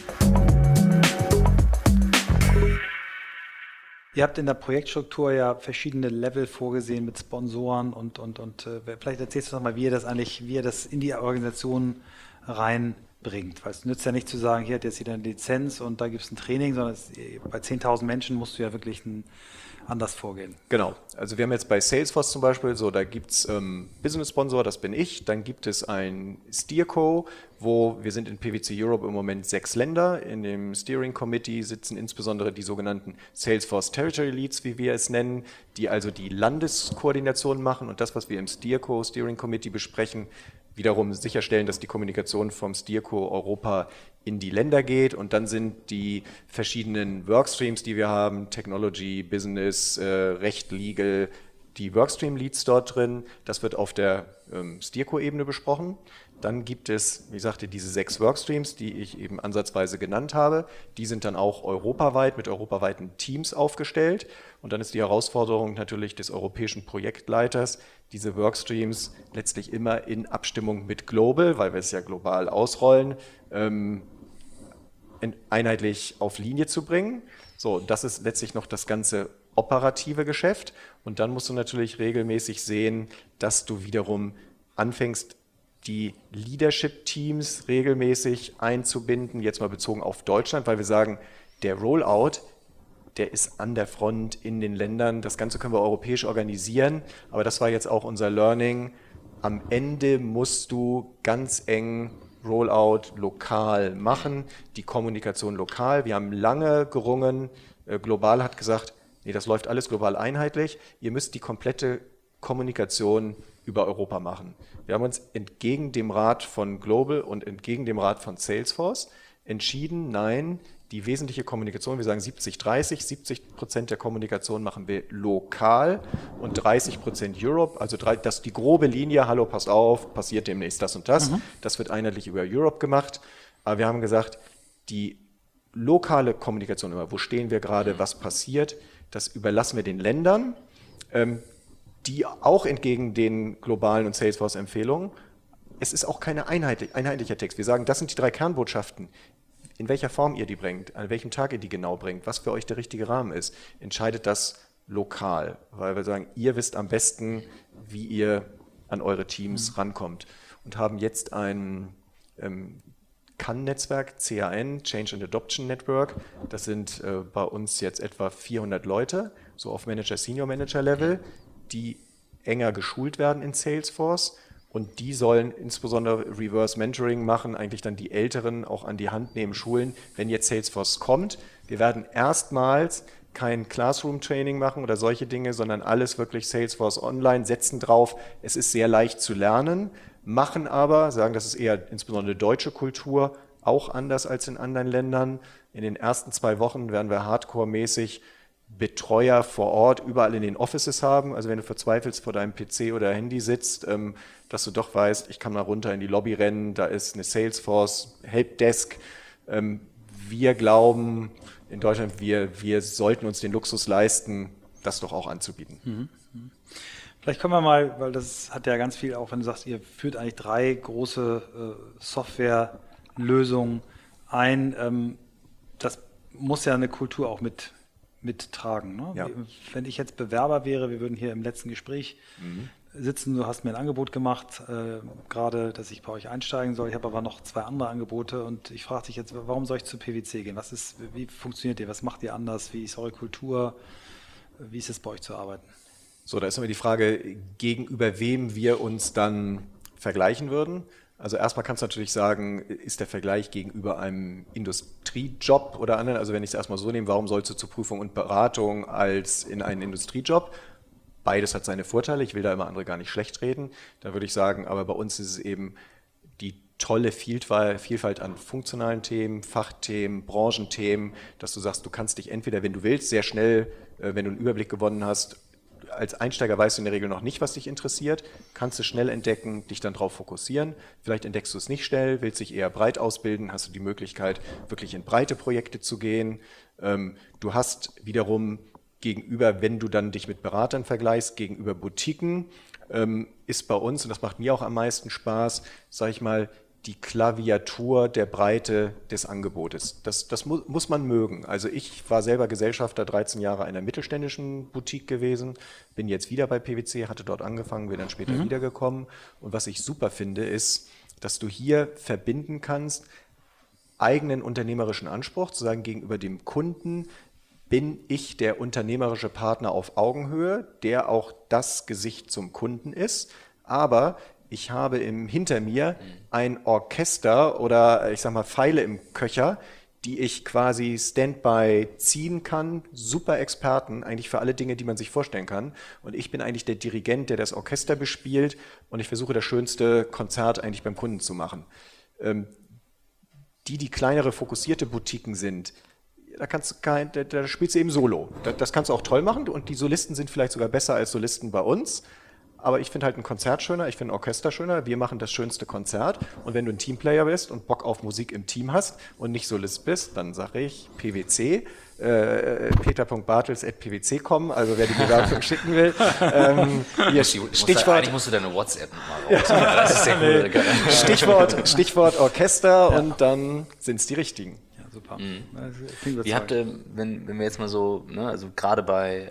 Ihr habt in der Projektstruktur ja verschiedene Level vorgesehen mit Sponsoren und vielleicht erzählst du noch mal, wie ihr das in die Organisation reinbringt. Weil es nützt ja nicht zu sagen, hier hat jetzt jeder eine Lizenz und da gibt es ein Training, sondern bei 10.000 Menschen musst du ja wirklich anders vorgehen. Genau, also wir haben jetzt bei Salesforce zum Beispiel, da gibt es Business Sponsor, das bin ich, dann gibt es ein Steerco, wo wir sind in PwC Europe im Moment 6 Länder. In dem Steering Committee sitzen insbesondere die sogenannten Salesforce Territory Leads, wie wir es nennen, die also die Landeskoordination machen und das, was wir im Steerco, Steering Committee besprechen, wiederum sicherstellen, dass die Kommunikation vom Steerco Europa in die Länder geht und dann sind die verschiedenen Workstreams, die wir haben, Technology, Business, Recht, Legal, die Workstream-Leads dort drin. Das wird auf der Steerco-Ebene besprochen. Dann gibt es, wie sagte, diese 6 Workstreams, die ich eben ansatzweise genannt habe. Die sind dann auch europaweit mit europaweiten Teams aufgestellt. Und dann ist die Herausforderung natürlich des europäischen Projektleiters, diese Workstreams letztlich immer in Abstimmung mit Global, weil wir es ja global ausrollen, einheitlich auf Linie zu bringen. So, das ist letztlich noch das ganze operative Geschäft. Und dann musst du natürlich regelmäßig sehen, dass du wiederum anfängst, die Leadership-Teams regelmäßig einzubinden, jetzt mal bezogen auf Deutschland, weil wir sagen, der Rollout, der ist an der Front in den Ländern. Das Ganze können wir europäisch organisieren, aber das war jetzt auch unser Learning. Am Ende musst du ganz eng Rollout lokal machen, die Kommunikation lokal. Wir haben lange gerungen, Global hat gesagt, nee, das läuft alles global einheitlich. Ihr müsst die komplette Kommunikation über Europa machen. Wir haben uns entgegen dem Rat von Global und entgegen dem Rat von Salesforce entschieden, nein, die wesentliche Kommunikation, wir sagen 70-30, 70% der Kommunikation machen wir lokal und 30% Europe, also das die grobe Linie, hallo, passt auf, passiert demnächst das und das, das wird einheitlich über Europe gemacht, aber wir haben gesagt, die lokale Kommunikation, immer, wo stehen wir gerade, was passiert, das überlassen wir den Ländern, die auch entgegen den globalen und Salesforce-Empfehlungen, es ist auch kein einheitlicher Text. Wir sagen, das sind die 3 Kernbotschaften. In welcher Form ihr die bringt, an welchem Tag ihr die genau bringt, was für euch der richtige Rahmen ist, entscheidet das lokal. Weil wir sagen, ihr wisst am besten, wie ihr an eure Teams rankommt. Und haben jetzt ein CAN-Netzwerk, CAN, Change and Adoption Network. Das sind bei uns jetzt etwa 400 Leute, so auf Manager-Senior-Manager-Level, die enger geschult werden in Salesforce und die sollen insbesondere Reverse Mentoring machen, eigentlich dann die Älteren auch an die Hand nehmen, schulen, wenn jetzt Salesforce kommt. Wir werden erstmals kein Classroom-Training machen oder solche Dinge, sondern alles wirklich Salesforce online, setzen drauf. Es ist sehr leicht zu lernen, machen aber, sagen, das ist eher insbesondere deutsche Kultur, auch anders als in anderen Ländern. In den ersten 2 Wochen werden wir hardcore-mäßig Betreuer vor Ort überall in den Offices haben, also wenn du verzweifelst vor deinem PC oder Handy sitzt, dass du doch weißt, ich kann mal runter in die Lobby rennen, da ist eine Salesforce Helpdesk. Wir glauben in Deutschland, wir sollten uns den Luxus leisten, das doch auch anzubieten. Vielleicht kommen wir mal, weil das hat ja ganz viel, auch wenn du sagst, ihr führt eigentlich 3 große Softwarelösungen ein, das muss ja eine Kultur auch mittragen. Ne? Ja. Wenn ich jetzt Bewerber wäre, wir würden hier im letzten Gespräch sitzen, du hast mir ein Angebot gemacht, gerade, dass ich bei euch einsteigen soll, ich habe aber noch 2 andere Angebote und ich frage dich jetzt, warum soll ich zu PwC gehen? Wie funktioniert ihr? Was macht ihr anders? Wie ist eure Kultur? Wie ist es bei euch zu arbeiten? So, da ist immer die Frage, gegenüber wem wir uns dann vergleichen würden. Also erstmal kannst du natürlich sagen, ist der Vergleich gegenüber einem Industriejob oder anderen, also wenn ich es erstmal so nehme, warum sollst du zur Prüfung und Beratung als in einen Industriejob? Beides hat seine Vorteile, ich will da immer andere gar nicht schlecht reden. Da würde ich sagen, aber bei uns ist es eben die tolle Vielfalt an funktionalen Themen, Fachthemen, Branchenthemen, dass du sagst, du kannst dich entweder, wenn du willst, sehr schnell, wenn du einen Überblick gewonnen hast, als Einsteiger weißt du in der Regel noch nicht, was dich interessiert, kannst du schnell entdecken, dich dann darauf fokussieren. Vielleicht entdeckst du es nicht schnell, willst dich eher breit ausbilden, hast du die Möglichkeit, wirklich in breite Projekte zu gehen. Du hast wiederum gegenüber, wenn du dann dich mit Beratern vergleichst, gegenüber Boutiquen, ist bei uns, und das macht mir auch am meisten Spaß, sage ich mal, die Klaviatur der Breite des Angebotes. Das muss man mögen. Also ich war selber Gesellschafter 13 Jahre einer mittelständischen Boutique gewesen, bin jetzt wieder bei PwC, hatte dort angefangen, bin dann später wiedergekommen. Und was ich super finde, ist, dass du hier verbinden kannst, eigenen unternehmerischen Anspruch, zu sagen, gegenüber dem Kunden bin ich der unternehmerische Partner auf Augenhöhe, der auch das Gesicht zum Kunden ist, aber ich habe hinter mir ein Orchester oder ich sag mal Pfeile im Köcher, die ich quasi Standby ziehen kann. Super Experten, eigentlich für alle Dinge, die man sich vorstellen kann. Und ich bin eigentlich der Dirigent, der das Orchester bespielt und ich versuche das schönste Konzert eigentlich beim Kunden zu machen. Die kleinere, fokussierte Boutiquen sind, da spielst du eben Solo. Das kannst du auch toll machen und die Solisten sind vielleicht sogar besser als Solisten bei uns. Aber ich finde halt ein Konzert schöner, ich finde ein Orchester schöner. Wir machen das schönste Konzert. Und wenn du ein Teamplayer bist und Bock auf Musik im Team hast und nicht Solist bist, dann sage ich PwC, peter.bartels@pwc.com, also wer die Bewerbung schicken will. Eigentlich musst du deine WhatsApp nochmal raus. Das ist sehr cool. Stichwort Orchester und dann sind es die richtigen. Ja, super. Wie habt ihr, wenn wir jetzt mal so, ne, also gerade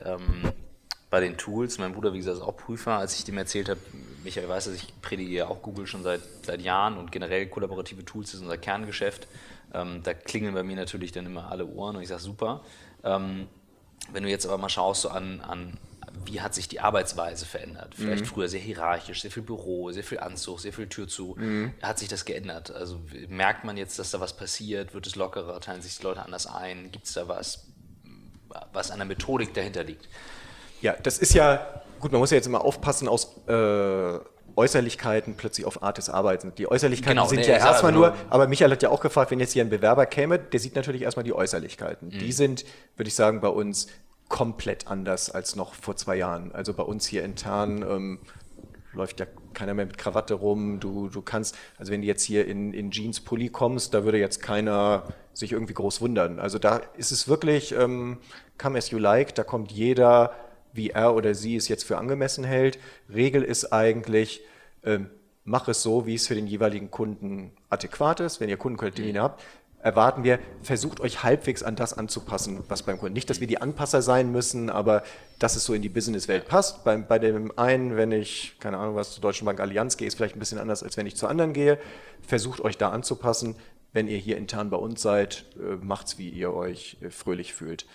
bei den Tools, mein Bruder, wie gesagt, ist auch Prüfer, als ich dem erzählt habe, Michael weiß, dass ich predige ja auch Google schon seit Jahren und generell kollaborative Tools ist unser Kerngeschäft. Da klingeln bei mir natürlich dann immer alle Ohren und ich sage super. Wenn du jetzt aber mal schaust so an wie hat sich die Arbeitsweise verändert? Vielleicht früher sehr hierarchisch, sehr viel Büro, sehr viel Anzug, sehr viel Tür zu. Hat sich das geändert? Also merkt man jetzt, dass da was passiert? Wird es lockerer? Teilen sich die Leute anders ein? Gibt es da was an der Methodik dahinter liegt? Ja, das ist ja, gut, man muss ja jetzt immer aufpassen, aus Äußerlichkeiten plötzlich auf Art des Arbeitens. Die Äußerlichkeiten sind ja erstmal nur, aber Michael hat ja auch gefragt, wenn jetzt hier ein Bewerber käme, der sieht natürlich erstmal die Äußerlichkeiten. Die sind, würde ich sagen, bei uns komplett anders als noch vor 2 Jahren. Also bei uns hier intern läuft ja keiner mehr mit Krawatte rum. Du kannst, also wenn du jetzt hier in Jeans, Pulli kommst, da würde jetzt keiner sich irgendwie groß wundern. Also da ist es wirklich come as you like, da kommt jeder, wie er oder sie es jetzt für angemessen hält. Regel ist eigentlich, mach es so, wie es für den jeweiligen Kunden adäquat ist. Wenn ihr Kundentermine habt, erwarten wir, versucht euch halbwegs an das anzupassen, was beim Kunden. Nicht, dass wir die Anpasser sein müssen, aber dass es so in die Businesswelt passt. Bei dem einen, wenn ich, keine Ahnung was, zur Deutschen Bank Allianz gehe, ist vielleicht ein bisschen anders, als wenn ich zu anderen gehe. Versucht euch da anzupassen. Wenn ihr hier intern bei uns seid, macht's, wie ihr euch fröhlich fühlt.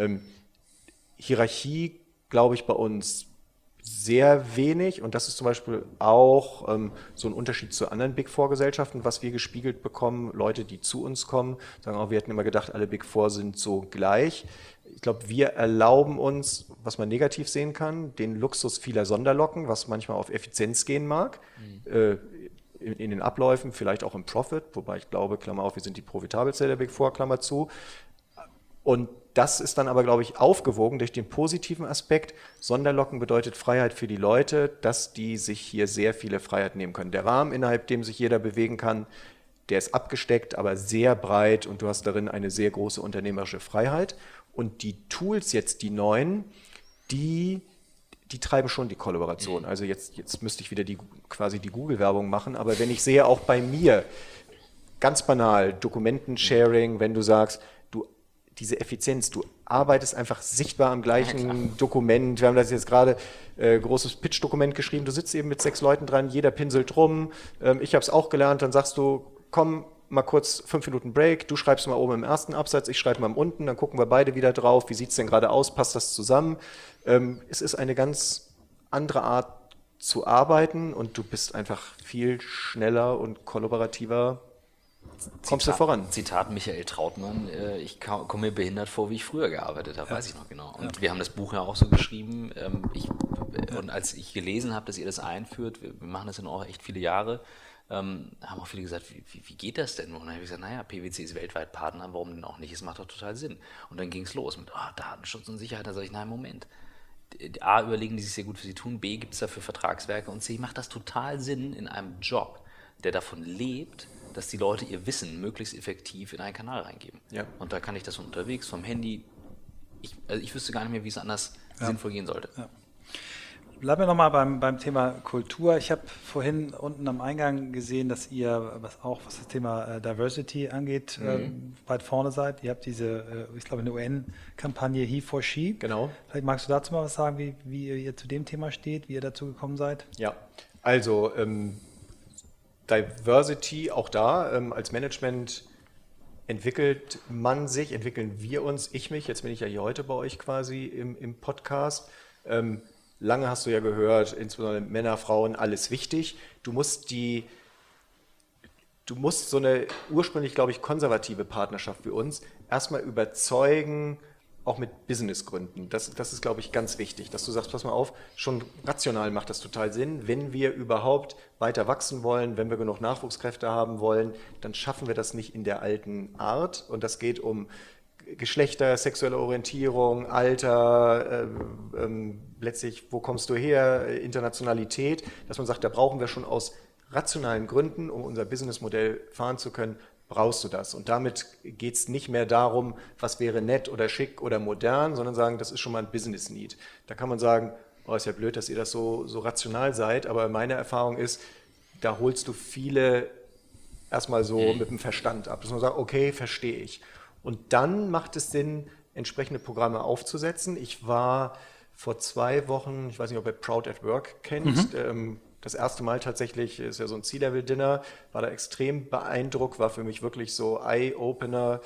Hierarchie, glaube ich, bei uns sehr wenig und das ist zum Beispiel auch so ein Unterschied zu anderen Big Four Gesellschaften, was wir gespiegelt bekommen. Leute, die zu uns kommen, sagen auch, wir hätten immer gedacht, alle Big Four sind so gleich. Ich glaube, wir erlauben uns, was man negativ sehen kann, den Luxus vieler Sonderlocken, was manchmal auf Effizienz gehen mag, in den Abläufen, vielleicht auch im Profit, wobei ich glaube, Klammer auf, wir sind die profitabelste der Big Four, Klammer zu. Und das ist dann aber, glaube ich, aufgewogen durch den positiven Aspekt. Sonderlocken bedeutet Freiheit für die Leute, dass die sich hier sehr viele Freiheiten nehmen können. Der Rahmen, innerhalb dem sich jeder bewegen kann, der ist abgesteckt, aber sehr breit und du hast darin eine sehr große unternehmerische Freiheit. Und die Tools jetzt, die neuen, die treiben schon die Kollaboration. Also jetzt müsste ich wieder quasi die Google-Werbung machen, aber wenn ich sehe, auch bei mir, ganz banal, Dokumentensharing, wenn du sagst, diese Effizienz, du arbeitest einfach sichtbar am gleichen Dokument. Wir haben das jetzt gerade großes Pitch-Dokument geschrieben, du sitzt eben mit 6 Leuten dran, jeder pinselt rum. Ich habe es auch gelernt, dann sagst du, komm, mal kurz 5 Minuten Break, du schreibst mal oben im ersten Absatz, ich schreibe mal unten, dann gucken wir beide wieder drauf, wie sieht es denn gerade aus, passt das zusammen? Es ist eine ganz andere Art zu arbeiten und du bist einfach viel schneller und kollaborativer. Kommst du voran? Zitat Michael Trautmann, ich komme mir behindert vor, wie ich früher gearbeitet habe, weiß ich noch genau. Und wir haben das Buch ja auch so geschrieben. Und als ich gelesen habe, dass ihr das einführt, wir machen das ja noch echt viele Jahre, haben auch viele gesagt, wie geht das denn? Und dann habe ich gesagt, naja, PwC ist weltweit Partner, warum denn auch nicht? Es macht doch total Sinn. Und dann ging es los mit Datenschutz und Sicherheit. Da sage ich, nein, Moment. A, überlegen die sich sehr gut für sie tun, B, gibt es dafür Vertragswerke und C, macht das total Sinn in einem Job, der davon lebt, dass die Leute ihr Wissen möglichst effektiv in einen Kanal reingeben. Ja. Und da kann ich das von unterwegs, vom Handy, ich wüsste gar nicht mehr, wie es anders sinnvoll gehen sollte. Ja. Bleiben wir nochmal beim Thema Kultur. Ich habe vorhin unten am Eingang gesehen, dass ihr, was das Thema Diversity angeht, weit vorne seid. Ihr habt diese, ich glaube, eine UN-Kampagne He for She. Genau. Vielleicht magst du dazu mal was sagen, wie ihr zu dem Thema steht, wie ihr dazu gekommen seid? Ja, also Diversity, auch da als Management entwickeln wir uns, ich mich, jetzt bin ich ja hier heute bei euch quasi im Podcast. Lange hast du ja gehört, insbesondere Männer, Frauen, alles wichtig. Du musst so eine ursprünglich, glaube ich, konservative Partnerschaft wie uns erstmal überzeugen, auch mit Businessgründen. Das ist, glaube ich, ganz wichtig, dass du sagst, pass mal auf, schon rational macht das total Sinn. Wenn wir überhaupt weiter wachsen wollen, wenn wir genug Nachwuchskräfte haben wollen, dann schaffen wir das nicht in der alten Art. Und das geht um Geschlechter, sexuelle Orientierung, Alter, letztlich, wo kommst du her, Internationalität, dass man sagt, da brauchen wir schon aus rationalen Gründen, um unser Businessmodell fahren zu können, brauchst du das. Und damit geht es nicht mehr darum, was wäre nett oder schick oder modern, sondern sagen, das ist schon mal ein Business Need. Da kann man sagen, oh, ist ja blöd, dass ihr das so rational seid, aber meine Erfahrung ist, da holst du viele erstmal so mit dem Verstand ab. Dass man sagt, okay, verstehe ich. Und dann macht es Sinn, entsprechende Programme aufzusetzen. Ich war vor 2 Wochen, ich weiß nicht, ob ihr Proud at Work kennt, das erste Mal tatsächlich, ist ja so ein C-Level-Dinner, war da extrem beeindruckt, war für mich wirklich so Eye-Opener,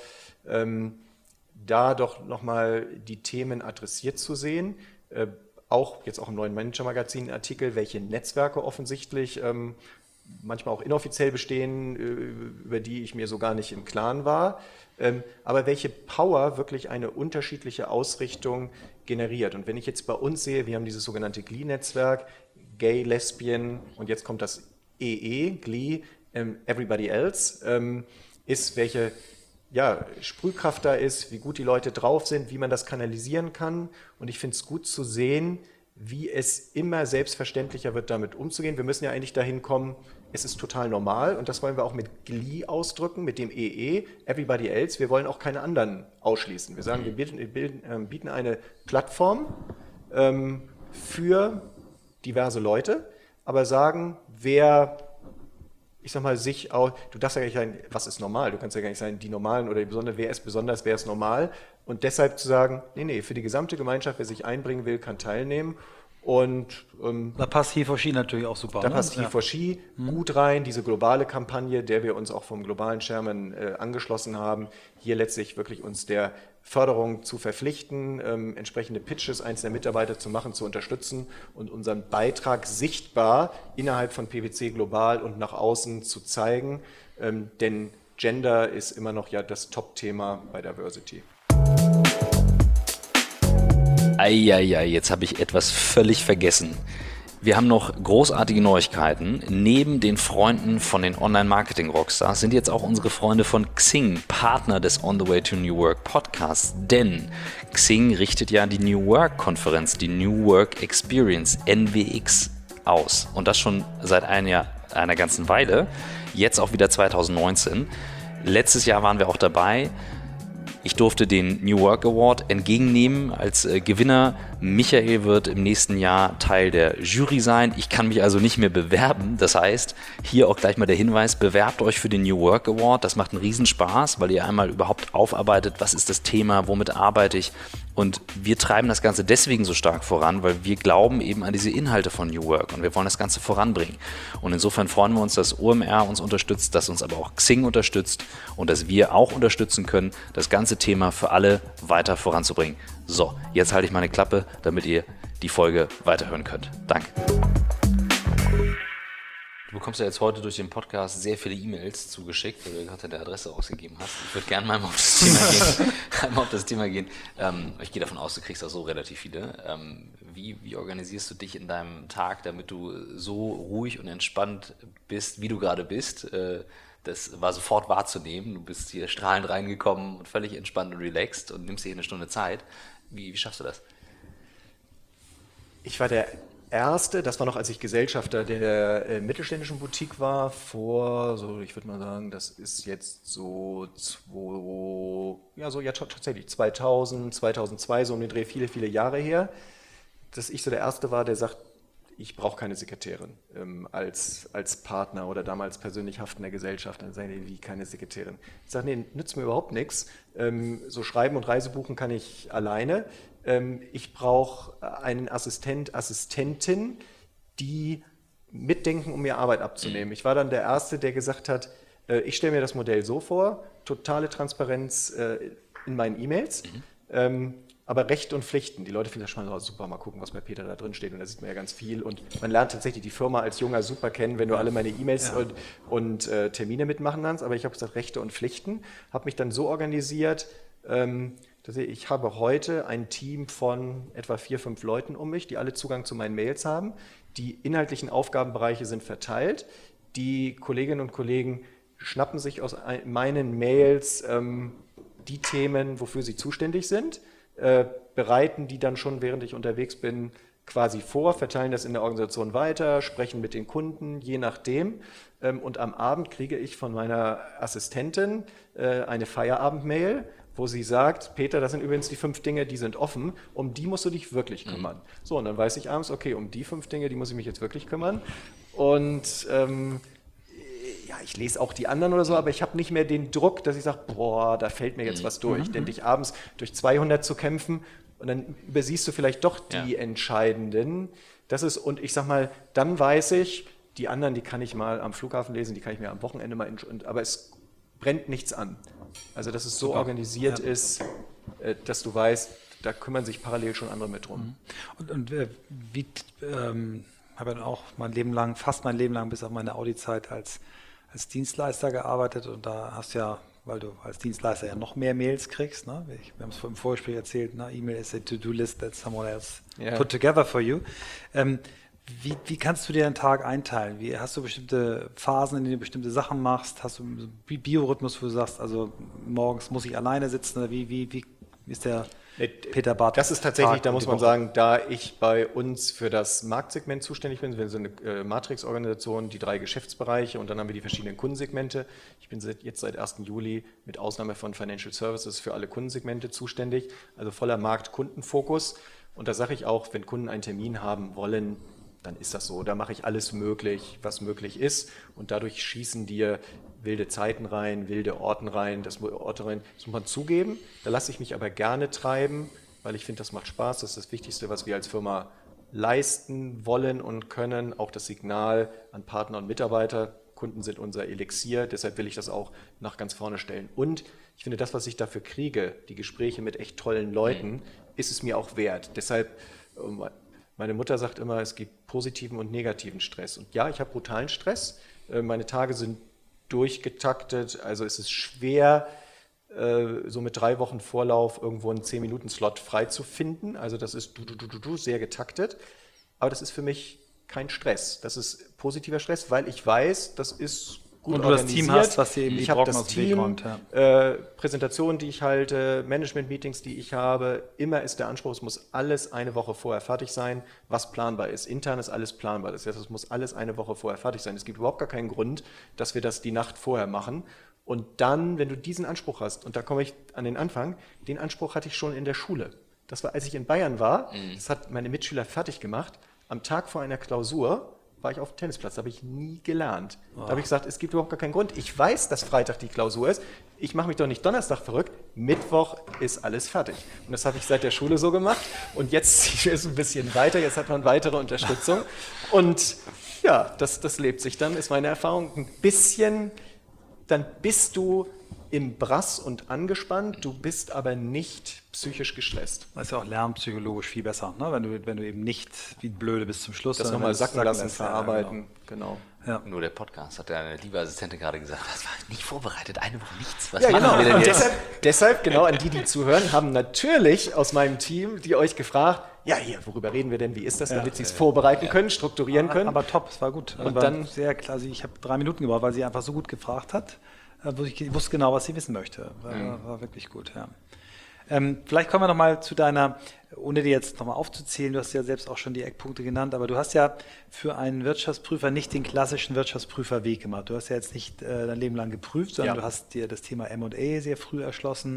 da doch nochmal die Themen adressiert zu sehen. Jetzt auch im neuen Manager-Magazin ein Artikel, welche Netzwerke offensichtlich manchmal auch inoffiziell bestehen, über die ich mir so gar nicht im Klaren war, aber welche Power wirklich eine unterschiedliche Ausrichtung generiert. Und wenn ich jetzt bei uns sehe, wir haben dieses sogenannte GLEE-Netzwerk, Gay, Lesbian und jetzt kommt das GLEE, Everybody Else, ist, welche Sprühkraft da ist, wie gut die Leute drauf sind, wie man das kanalisieren kann. Und ich finde es gut zu sehen, wie es immer selbstverständlicher wird, damit umzugehen. Wir müssen ja eigentlich dahin kommen, es ist total normal und das wollen wir auch mit GLEE ausdrücken, mit dem Everybody Else. Wir wollen auch keine anderen ausschließen. Wir sagen, wir bieten eine Plattform für diverse Leute, aber sagen, wer, ich sag mal, sich auch, du darfst ja gar nicht sagen, was ist normal, du kannst ja gar nicht sagen, die Normalen oder die Besonderen, wer ist besonders, wer ist normal und deshalb zu sagen, nee, für die gesamte Gemeinschaft, wer sich einbringen will, kann teilnehmen und da passt He4She natürlich auch super. Da passt He4She gut rein, diese globale Kampagne, der wir uns auch vom globalen Chairman angeschlossen haben, hier letztlich wirklich uns der Förderung zu verpflichten, entsprechende Pitches einzelner Mitarbeiter zu machen, zu unterstützen und unseren Beitrag sichtbar innerhalb von PwC global und nach außen zu zeigen, denn Gender ist immer noch ja das Top-Thema bei Diversity. Eieiei, jetzt habe ich etwas völlig vergessen. Wir haben noch großartige Neuigkeiten. Neben den Freunden von den Online-Marketing-Rockstars sind jetzt auch unsere Freunde von Xing Partner des On the Way to New Work Podcasts. Denn Xing richtet ja die New Work-Konferenz, die New Work Experience, NWX, aus. Und das schon seit einer ganzen Weile. Jetzt auch wieder 2019. Letztes Jahr waren wir auch dabei. Ich durfte den New Work Award entgegennehmen als Gewinner. Michael wird im nächsten Jahr Teil der Jury sein. Ich kann mich also nicht mehr bewerben. Das heißt, hier auch gleich mal der Hinweis, bewerbt euch für den New Work Award. Das macht einen Riesenspaß, weil ihr einmal überhaupt aufarbeitet, was ist das Thema, womit arbeite ich. Und wir treiben das Ganze deswegen so stark voran, weil wir glauben eben an diese Inhalte von New Work und wir wollen das Ganze voranbringen. Und insofern freuen wir uns, dass OMR uns unterstützt, dass uns aber auch Xing unterstützt und dass wir auch unterstützen können, das ganze Thema für alle weiter voranzubringen. So, jetzt halte ich meine Klappe, damit ihr die Folge weiterhören könnt. Danke. Du bekommst ja jetzt heute durch den Podcast sehr viele E-Mails zugeschickt, weil du gerade deine Adresse ausgegeben hast. Ich würde gerne mal auf das Thema gehen. Ich gehe davon aus, du kriegst auch so relativ viele. Wie organisierst du dich in deinem Tag, damit du so ruhig und entspannt bist, wie du gerade bist? Das war sofort wahrzunehmen. Du bist hier strahlend reingekommen und völlig entspannt und relaxed und nimmst dir hier eine Stunde Zeit. Wie schaffst du das? Ich war der Erste, das war noch, als ich Gesellschafter der mittelständischen Boutique war, ich würde mal sagen, das ist jetzt tatsächlich 2000, 2002, so um den Dreh, viele, viele Jahre her, dass ich so der Erste war, der sagt, ich brauche keine Sekretärin als Partner oder damals persönlich haftender Gesellschaft. Dann sagen die, wie keine Sekretärin? Ich sage, nee, nützt mir überhaupt nichts. So schreiben und Reisebuchen kann ich alleine. Ich brauche einen Assistentin, die mitdenken, um mir Arbeit abzunehmen. Ich war dann der Erste, der gesagt hat, ich stelle mir das Modell so vor, totale Transparenz in meinen E-Mails, aber Rechte und Pflichten. Die Leute finden das schon mal super, mal gucken, was bei Peter da drin steht und da sieht man ja ganz viel und man lernt tatsächlich die Firma als Junger super kennen, wenn du alle meine E-Mails und Termine mitmachen kannst, aber ich habe gesagt Rechte und Pflichten, habe mich dann so organisiert, ich habe heute ein Team von etwa 4, 5 Leuten um mich, die alle Zugang zu meinen Mails haben. Die inhaltlichen Aufgabenbereiche sind verteilt. Die Kolleginnen und Kollegen schnappen sich aus meinen Mails die Themen, wofür sie zuständig sind, bereiten die dann schon, während ich unterwegs bin, quasi vor, verteilen das in der Organisation weiter, sprechen mit den Kunden, je nachdem. Und am Abend kriege ich von meiner Assistentin eine Feierabend-Mail, wo sie sagt, Peter, das sind übrigens die 5 Dinge, die sind offen, um die musst du dich wirklich kümmern. So, und dann weiß ich abends, okay, um die 5 Dinge, die muss ich mich jetzt wirklich kümmern. Und ja, ich lese auch die anderen oder so, aber ich habe nicht mehr den Druck, dass ich sage, boah, da fällt mir jetzt was durch. Denn dich abends durch 200 zu kämpfen und dann übersiehst du vielleicht doch die entscheidenden. Das ist, und ich sag mal, dann weiß ich, die anderen, die kann ich mal am Flughafen lesen, die kann ich mir am Wochenende mal, aber es brennt nichts an. Also, dass es so organisiert ist, dass du weißt, da kümmern sich parallel schon andere mit drum. Und wie habe ja dann auch fast mein Leben lang bis auf meine Audi-Zeit als Dienstleister gearbeitet, und da hast du ja, weil du als Dienstleister ja noch mehr Mails kriegst, ne? Wir haben es im Vorgespräch erzählt, ne? E-Mail is a to-do-list that someone else put together for you. Wie kannst du dir einen Tag einteilen? Hast du bestimmte Phasen, in denen du bestimmte Sachen machst? Hast du einen Biorhythmus, wo du sagst, also morgens muss ich alleine sitzen? Oder wie ist der Peter Bartels? Das ist tatsächlich, Tag da muss man sagen, da ich bei uns für das Marktsegment zuständig bin, wir sind eine Matrix-Organisation, die 3 Geschäftsbereiche, und dann haben wir die verschiedenen Kundensegmente. Ich bin jetzt seit 1. Juli mit Ausnahme von Financial Services für alle Kundensegmente zuständig, also voller Markt-Kundenfokus. Und da sage ich auch, wenn Kunden einen Termin haben wollen, dann ist das so. Da mache ich alles möglich, was möglich ist, und dadurch schießen dir wilde Zeiten rein, wilde Orte rein, das muss man zugeben. Da lasse ich mich aber gerne treiben, weil ich finde, das macht Spaß. Das ist das Wichtigste, was wir als Firma leisten wollen und können. Auch das Signal an Partner und Mitarbeiter. Kunden sind unser Elixier, deshalb will ich das auch nach ganz vorne stellen. Und ich finde, das, was ich dafür kriege, die Gespräche mit echt tollen Leuten, ist es mir auch wert. Deshalb, meine Mutter sagt immer, es gibt positiven und negativen Stress. Und ja, ich habe brutalen Stress. Meine Tage sind durchgetaktet, also es ist schwer, so mit 3 Wochen Vorlauf irgendwo einen 10-Minuten-Slot frei zu finden. Also das ist sehr getaktet. Aber das ist für mich kein Stress. Das ist positiver Stress, weil ich weiß, das ist gut und du organisiert. das Team hast, was dir eben die ich habe Brocken das aus dem Weg Team, räumt. Ja. Präsentationen, die ich halte, Management-Meetings, die ich habe. Immer ist der Anspruch, es muss alles eine Woche vorher fertig sein, was planbar ist. Intern ist alles planbar. Das heißt, es muss alles eine Woche vorher fertig sein. Es gibt überhaupt gar keinen Grund, dass wir das die Nacht vorher machen. Und dann, wenn du diesen Anspruch hast, und da komme ich an den Anfang, den Anspruch hatte ich schon in der Schule. Das war, als ich in Bayern war, das hat meine Mitschüler fertig gemacht. Am Tag vor einer Klausur war ich auf dem Tennisplatz, da habe ich nie gelernt. Da habe ich gesagt, es gibt überhaupt gar keinen Grund. Ich weiß, dass Freitag die Klausur ist. Ich mache mich doch nicht Donnerstag verrückt. Mittwoch ist alles fertig. Und das habe ich seit der Schule so gemacht. Und jetzt ziehe ich es ein bisschen weiter. Jetzt hat man weitere Unterstützung. Und ja, das lebt sich dann, ist meine Erfahrung. Ein bisschen, dann bist du im Brass und angespannt, du bist aber nicht psychisch gestresst. Das ist ja auch lernpsychologisch viel besser, ne? Wenn du eben nicht wie Blöde bis zum Schluss. Das nochmal sacken lassen, verarbeiten, genau. Ja. Nur der Podcast, hat deine liebe Assistentin gerade gesagt, das war nicht vorbereitet, eine Woche nichts. Was ja, machen genau. wir denn jetzt? Deshalb, genau, an die zuhören, haben natürlich aus meinem Team die euch gefragt, ja, hier, worüber reden wir denn, wie ist das, damit sie es vorbereiten können, strukturieren können. Aber top, es war gut. Und dann sehr klar, also ich habe 3 Minuten gebraucht, weil sie einfach so gut gefragt hat. Ich wusste genau, was sie wissen möchte. War wirklich gut, ja. Vielleicht kommen wir nochmal zu deiner, ohne dir jetzt nochmal aufzuzählen, du hast ja selbst auch schon die Eckpunkte genannt, aber du hast ja für einen Wirtschaftsprüfer nicht den klassischen Wirtschaftsprüferweg gemacht. Du hast ja jetzt nicht dein Leben lang geprüft, sondern du hast dir das Thema M&A sehr früh erschlossen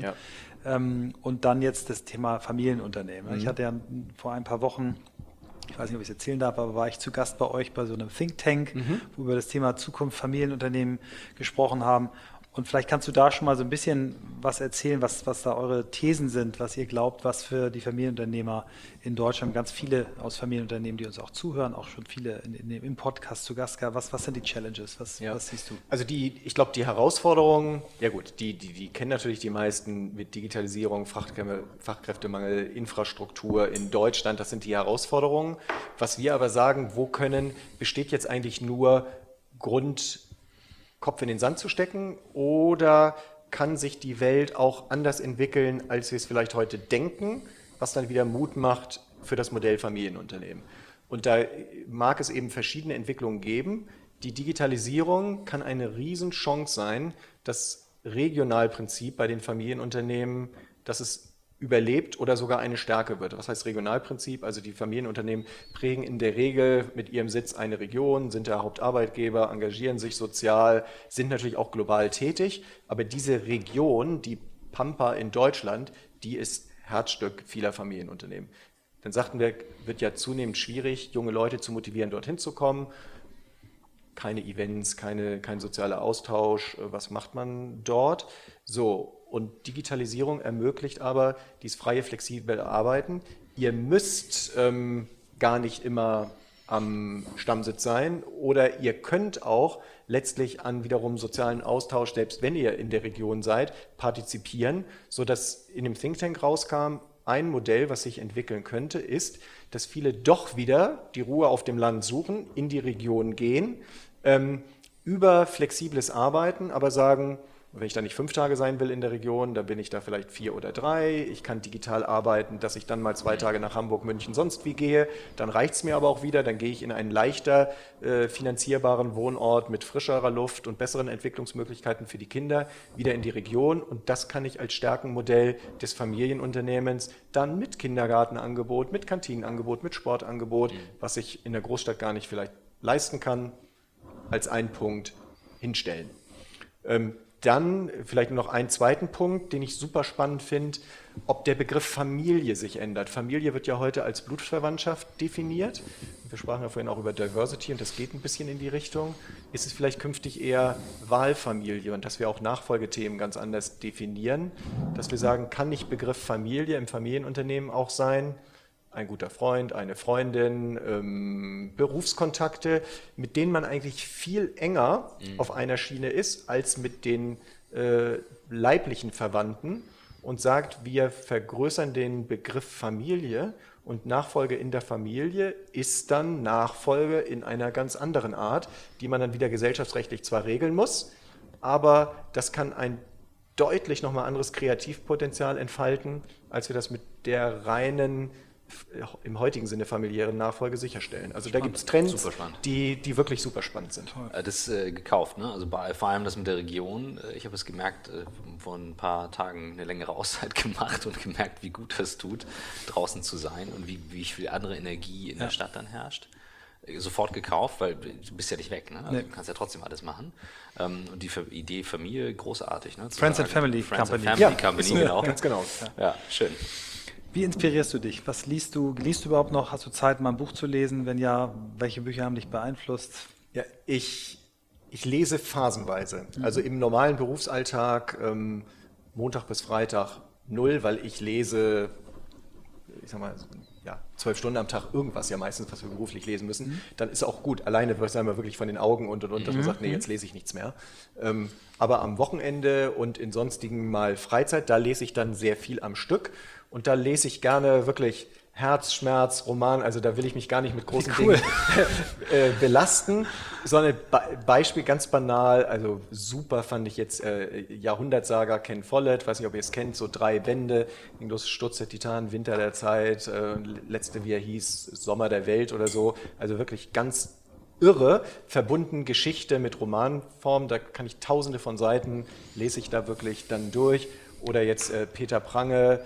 und dann jetzt das Thema Familienunternehmen. Ich hatte ja vor ein paar Wochen, ich weiß nicht, ob ich es erzählen darf, aber war ich zu Gast bei euch bei so einem Think Tank, wo wir über das Thema Zukunft Familienunternehmen gesprochen haben. Und vielleicht kannst du da schon mal so ein bisschen was erzählen, was da eure Thesen sind, was ihr glaubt, was für die Familienunternehmer in Deutschland, ganz viele aus Familienunternehmen, die uns auch zuhören, auch schon viele im Podcast zu Gast gab. Was sind die Challenges? Was siehst du? Also ich glaube, die Herausforderungen, ja gut, die kennen natürlich die meisten mit Digitalisierung, Fachkräftemangel, Infrastruktur in Deutschland, das sind die Herausforderungen. Was wir aber sagen, besteht jetzt eigentlich nur Kopf in den Sand zu stecken, oder kann sich die Welt auch anders entwickeln, als wir es vielleicht heute denken, was dann wieder Mut macht für das Modell Familienunternehmen. Und da mag es eben verschiedene Entwicklungen geben. Die Digitalisierung kann eine Riesenchance sein, dass Regionalprinzip bei den Familienunternehmen, dass es überlebt oder sogar eine Stärke wird. Was heißt Regionalprinzip? Also die Familienunternehmen prägen in der Regel mit ihrem Sitz eine Region, sind der Hauptarbeitgeber, engagieren sich sozial, sind natürlich auch global tätig, aber diese Region, die Pampa in Deutschland, die ist Herzstück vieler Familienunternehmen. Dann sagten wir, wird ja zunehmend schwierig, junge Leute zu motivieren, dorthin zu kommen. Keine Events, kein sozialer Austausch, was macht man dort? So, und Digitalisierung ermöglicht aber dieses freie, flexible Arbeiten. Ihr müsst gar nicht immer am Stammsitz sein oder ihr könnt auch letztlich an wiederum sozialen Austausch, selbst wenn ihr in der Region seid, partizipieren, sodass in dem Think Tank rauskam, ein Modell, was sich entwickeln könnte, ist, dass viele doch wieder die Ruhe auf dem Land suchen, in die Region gehen, über flexibles Arbeiten, aber sagen, wenn ich da nicht 5 Tage sein will in der Region, dann bin ich da vielleicht 4 oder 3. Ich kann digital arbeiten, dass ich dann mal 2 Tage nach Hamburg, München, sonst wie gehe. Dann reicht es mir aber auch wieder. Dann gehe ich in einen leichter finanzierbaren Wohnort mit frischerer Luft und besseren Entwicklungsmöglichkeiten für die Kinder wieder in die Region. Und das kann ich als Stärkenmodell des Familienunternehmens dann mit Kindergartenangebot, mit Kantinenangebot, mit Sportangebot, was ich in der Großstadt gar nicht vielleicht leisten kann, als einen Punkt hinstellen. Dann vielleicht noch einen zweiten Punkt, den ich super spannend finde, ob der Begriff Familie sich ändert. Familie wird ja heute als Blutsverwandtschaft definiert. Wir sprachen ja vorhin auch über Diversity und das geht ein bisschen in die Richtung. Ist es vielleicht künftig eher Wahlfamilie und dass wir auch Nachfolgethemen ganz anders definieren, dass wir sagen, kann nicht Begriff Familie im Familienunternehmen auch sein, ein guter Freund, eine Freundin, Berufskontakte, mit denen man eigentlich viel enger auf einer Schiene ist als mit den leiblichen Verwandten und sagt, wir vergrößern den Begriff Familie und Nachfolge in der Familie ist dann Nachfolge in einer ganz anderen Art, die man dann wieder gesellschaftsrechtlich zwar regeln muss, aber das kann ein deutlich nochmal anderes Kreativpotenzial entfalten, als wir das mit der reinen im heutigen Sinne familiären Nachfolge sicherstellen. Also da gibt es Trends, die wirklich super spannend sind. Das gekauft, ne? Also vor allem das mit der Region. Ich habe es gemerkt, vor ein paar Tagen eine längere Auszeit gemacht und gemerkt, wie gut das tut, draußen zu sein und wie viel andere Energie in der Stadt dann herrscht. Sofort gekauft, weil du bist ja nicht weg, ne? Also du kannst ja trotzdem alles machen. Und die Idee Familie, großartig. Ne? Friends and Family Company. Company, genau. Ganz genau. Ja, schön. Wie inspirierst du dich? Was liest du? Liest du überhaupt noch? Hast du Zeit, mal ein Buch zu lesen? Wenn ja, welche Bücher haben dich beeinflusst? Ja, ich lese phasenweise. Also im normalen Berufsalltag, Montag bis Freitag 0, weil ich lese, ich sag mal, 12 Stunden am Tag irgendwas ja meistens, was wir beruflich lesen müssen. Dann ist auch gut. Alleine wird es einmal wirklich von den Augen und, dass man sagt, nee, jetzt lese ich nichts mehr. Aber am Wochenende und in sonstigen Mal Freizeit, da lese ich dann sehr viel am Stück. Und da lese ich gerne wirklich Herzschmerz, Roman, also da will ich mich gar nicht mit großen Dingen belasten, sondern Beispiel ganz banal, also super fand ich jetzt Jahrhundertsaga Ken Follett, weiß nicht, ob ihr es kennt, so 3 Bände, Sturz der Titanen, Winter der Zeit, letzte, wie er hieß, Sommer der Welt oder so, also wirklich ganz irre, verbunden Geschichte mit Romanform, da kann ich tausende von Seiten, lese ich da wirklich dann durch. Oder jetzt Peter Prange,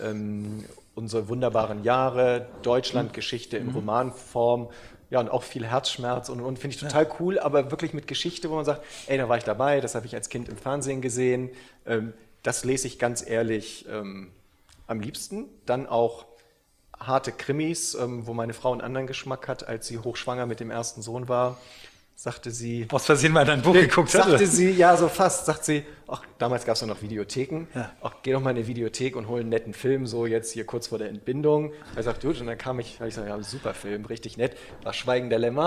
unsere wunderbaren Jahre, Deutschlandgeschichte in Romanform, ja, und auch viel Herzschmerz und finde ich total cool, aber wirklich mit Geschichte, wo man sagt, ey, da war ich dabei, das habe ich als Kind im Fernsehen gesehen, das lese ich ganz ehrlich am liebsten. Dann auch harte Krimis, wo meine Frau einen anderen Geschmack hat, als sie hochschwanger mit dem ersten Sohn war. Sagte sie... Aus Versehen mal in dein Buch geguckt hat. Sagte sie, ja, so fast. Sagt sie, ach, damals gab es ja noch Videotheken. Ja. Ach, geh doch mal in eine Videothek und hol einen netten Film, so jetzt hier kurz vor der Entbindung. Er sagt, gut, und dann habe ich gesagt, ja, super Film, richtig nett. War Schweigen der Lämmer.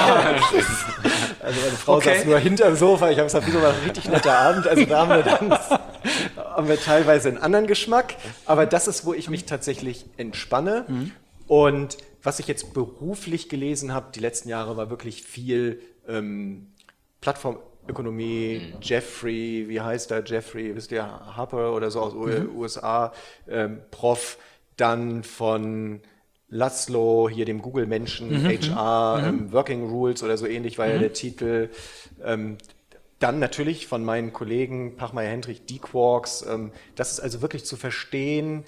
Also meine Frau saß nur hinterm Sofa. Ich habe gesagt, wieso war ein richtig netter Abend. Also da haben wir teilweise einen anderen Geschmack. Aber das ist, wo ich mich tatsächlich entspanne. Und was ich jetzt beruflich gelesen habe, die letzten Jahre, war wirklich viel Plattformökonomie, Jeffrey, wie heißt der Jeffrey, wisst ihr, Harper oder so aus USA, Prof, dann von Laszlo, hier dem Google-Menschen, HR, Working Rules oder so ähnlich war ja der Titel. dann natürlich von meinen Kollegen Pachmeier-Hendrich, die Quarks. Das ist also wirklich zu verstehen,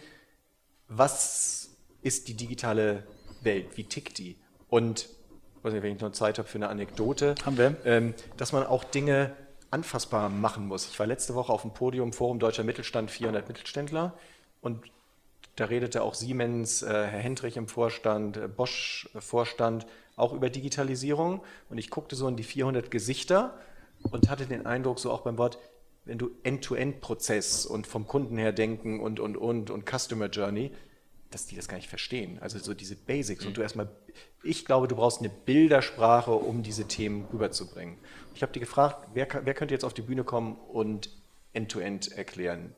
was ist die digitale Welt, wie tickt die? Und, ich weiß nicht, wenn ich noch Zeit habe für eine Anekdote, Haben wir. Dass man auch Dinge anfassbar machen muss. Ich war letzte Woche auf dem Podium, Forum Deutscher Mittelstand, 400 Mittelständler, und da redete auch Siemens, Herr Hendrich im Vorstand, Bosch Vorstand, auch über Digitalisierung. Und ich guckte so in die 400 Gesichter und hatte den Eindruck, so auch beim Wort, wenn du End-to-End-Prozess und vom Kunden her denken und Customer Journey, dass die das gar nicht verstehen. Also so diese Basics. Und du erstmal, ich glaube, du brauchst eine Bildersprache, um diese Themen rüberzubringen. Ich habe die gefragt, wer könnte jetzt auf die Bühne kommen und End-to-End erklären?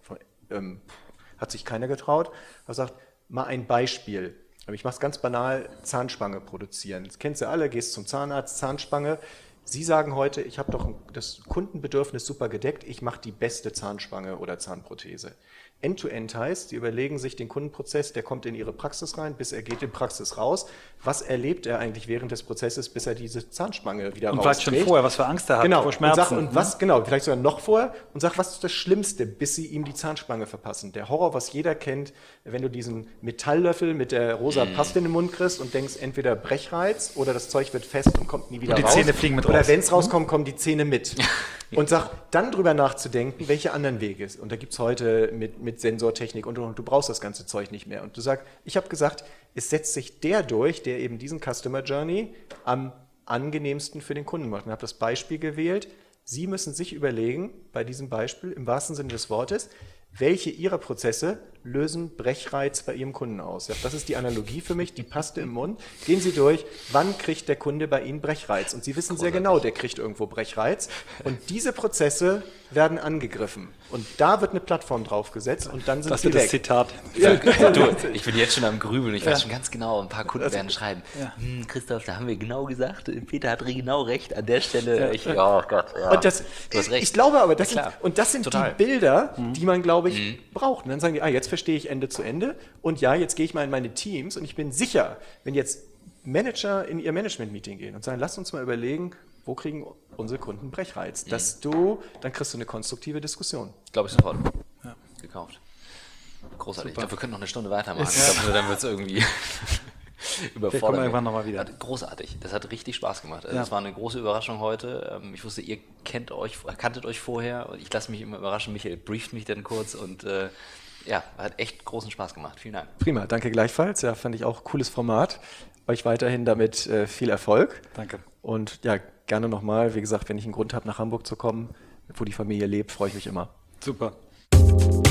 Hat sich keiner getraut. Er sagt, mal ein Beispiel. Ich mache es ganz banal, Zahnspange produzieren. Das kennst du alle, gehst zum Zahnarzt, Zahnspange. Sie sagen heute, ich habe doch das Kundenbedürfnis super gedeckt, ich mache die beste Zahnspange oder Zahnprothese. End-to-End heißt, Sie überlegen sich den Kundenprozess, der kommt in Ihre Praxis rein, bis er geht in die Praxis raus. Was erlebt er eigentlich während des Prozesses, bis er diese Zahnspange wieder rauskriegt? Und vielleicht schon vorher, was für Angst er hat, genau, vor Schmerzen. Und was, genau, vielleicht sogar noch vorher, und sag, was ist das Schlimmste, bis Sie ihm die Zahnspange verpassen? Der Horror, was jeder kennt, wenn du diesen Metalllöffel mit der rosa Paste in den Mund kriegst und denkst, entweder Brechreiz oder das Zeug wird fest und kommt nie wieder raus. Die Zähne fliegen mit raus. Oder wenn es rauskommt, kommen die Zähne mit. Und sag, dann drüber nachzudenken, welche anderen Wege es. Und da gibt es heute mit Sensortechnik und du brauchst das ganze Zeug nicht mehr. Und du sagst, ich habe gesagt, es setzt sich der durch, der eben diesen Customer Journey am angenehmsten für den Kunden macht. Und ich habe das Beispiel gewählt. Sie müssen sich überlegen, bei diesem Beispiel, im wahrsten Sinne des Wortes, welche Ihrer Prozesse lösen Brechreiz bei Ihrem Kunden aus? Ja, das ist die Analogie für mich, die Paste im Mund. Gehen Sie durch, wann kriegt der Kunde bei Ihnen Brechreiz? Und Sie wissen sehr genau, der kriegt irgendwo Brechreiz. Und diese Prozesse werden angegriffen. Und da wird eine Plattform draufgesetzt und dann sind Das sie wird weg. das Zitat. Ja. Du, ich bin jetzt schon am Grübeln, ich weiß schon ganz genau, ein paar Kunden werden schreiben, Christoph, da haben wir genau gesagt, Peter hat genau recht, an der Stelle, oh Gott, ja. Und das, du hast recht. ich glaube aber, das Ja, sind total. die Bilder, die man, glaube ich, braucht. Und dann sagen die, jetzt verstehe ich Ende zu Ende und ja, jetzt gehe ich mal in meine Teams und ich bin sicher, wenn jetzt Manager in ihr Management-Meeting gehen und sagen, lasst uns mal überlegen, wo kriegen unsere Kunden Brechreiz, dann kriegst du eine konstruktive Diskussion. Glaube ich sofort. Gekauft. Großartig. Ich glaube, wir können noch eine Stunde weitermachen. Ich glaube, nur dann wird es irgendwie überfordert. Wir kommen irgendwann nochmal wieder. Großartig. Das hat richtig Spaß gemacht. Das war eine große Überraschung heute. Ich wusste, ihr kanntet euch vorher. Ich lasse mich immer überraschen. Michael brieft mich dann kurz und hat echt großen Spaß gemacht. Vielen Dank. Prima, danke gleichfalls. Ja, fand ich auch cooles Format. Euch weiterhin damit viel Erfolg. Danke. Und ja, gerne nochmal. Wie gesagt, wenn ich einen Grund habe, nach Hamburg zu kommen, wo die Familie lebt, freue ich mich immer. Super.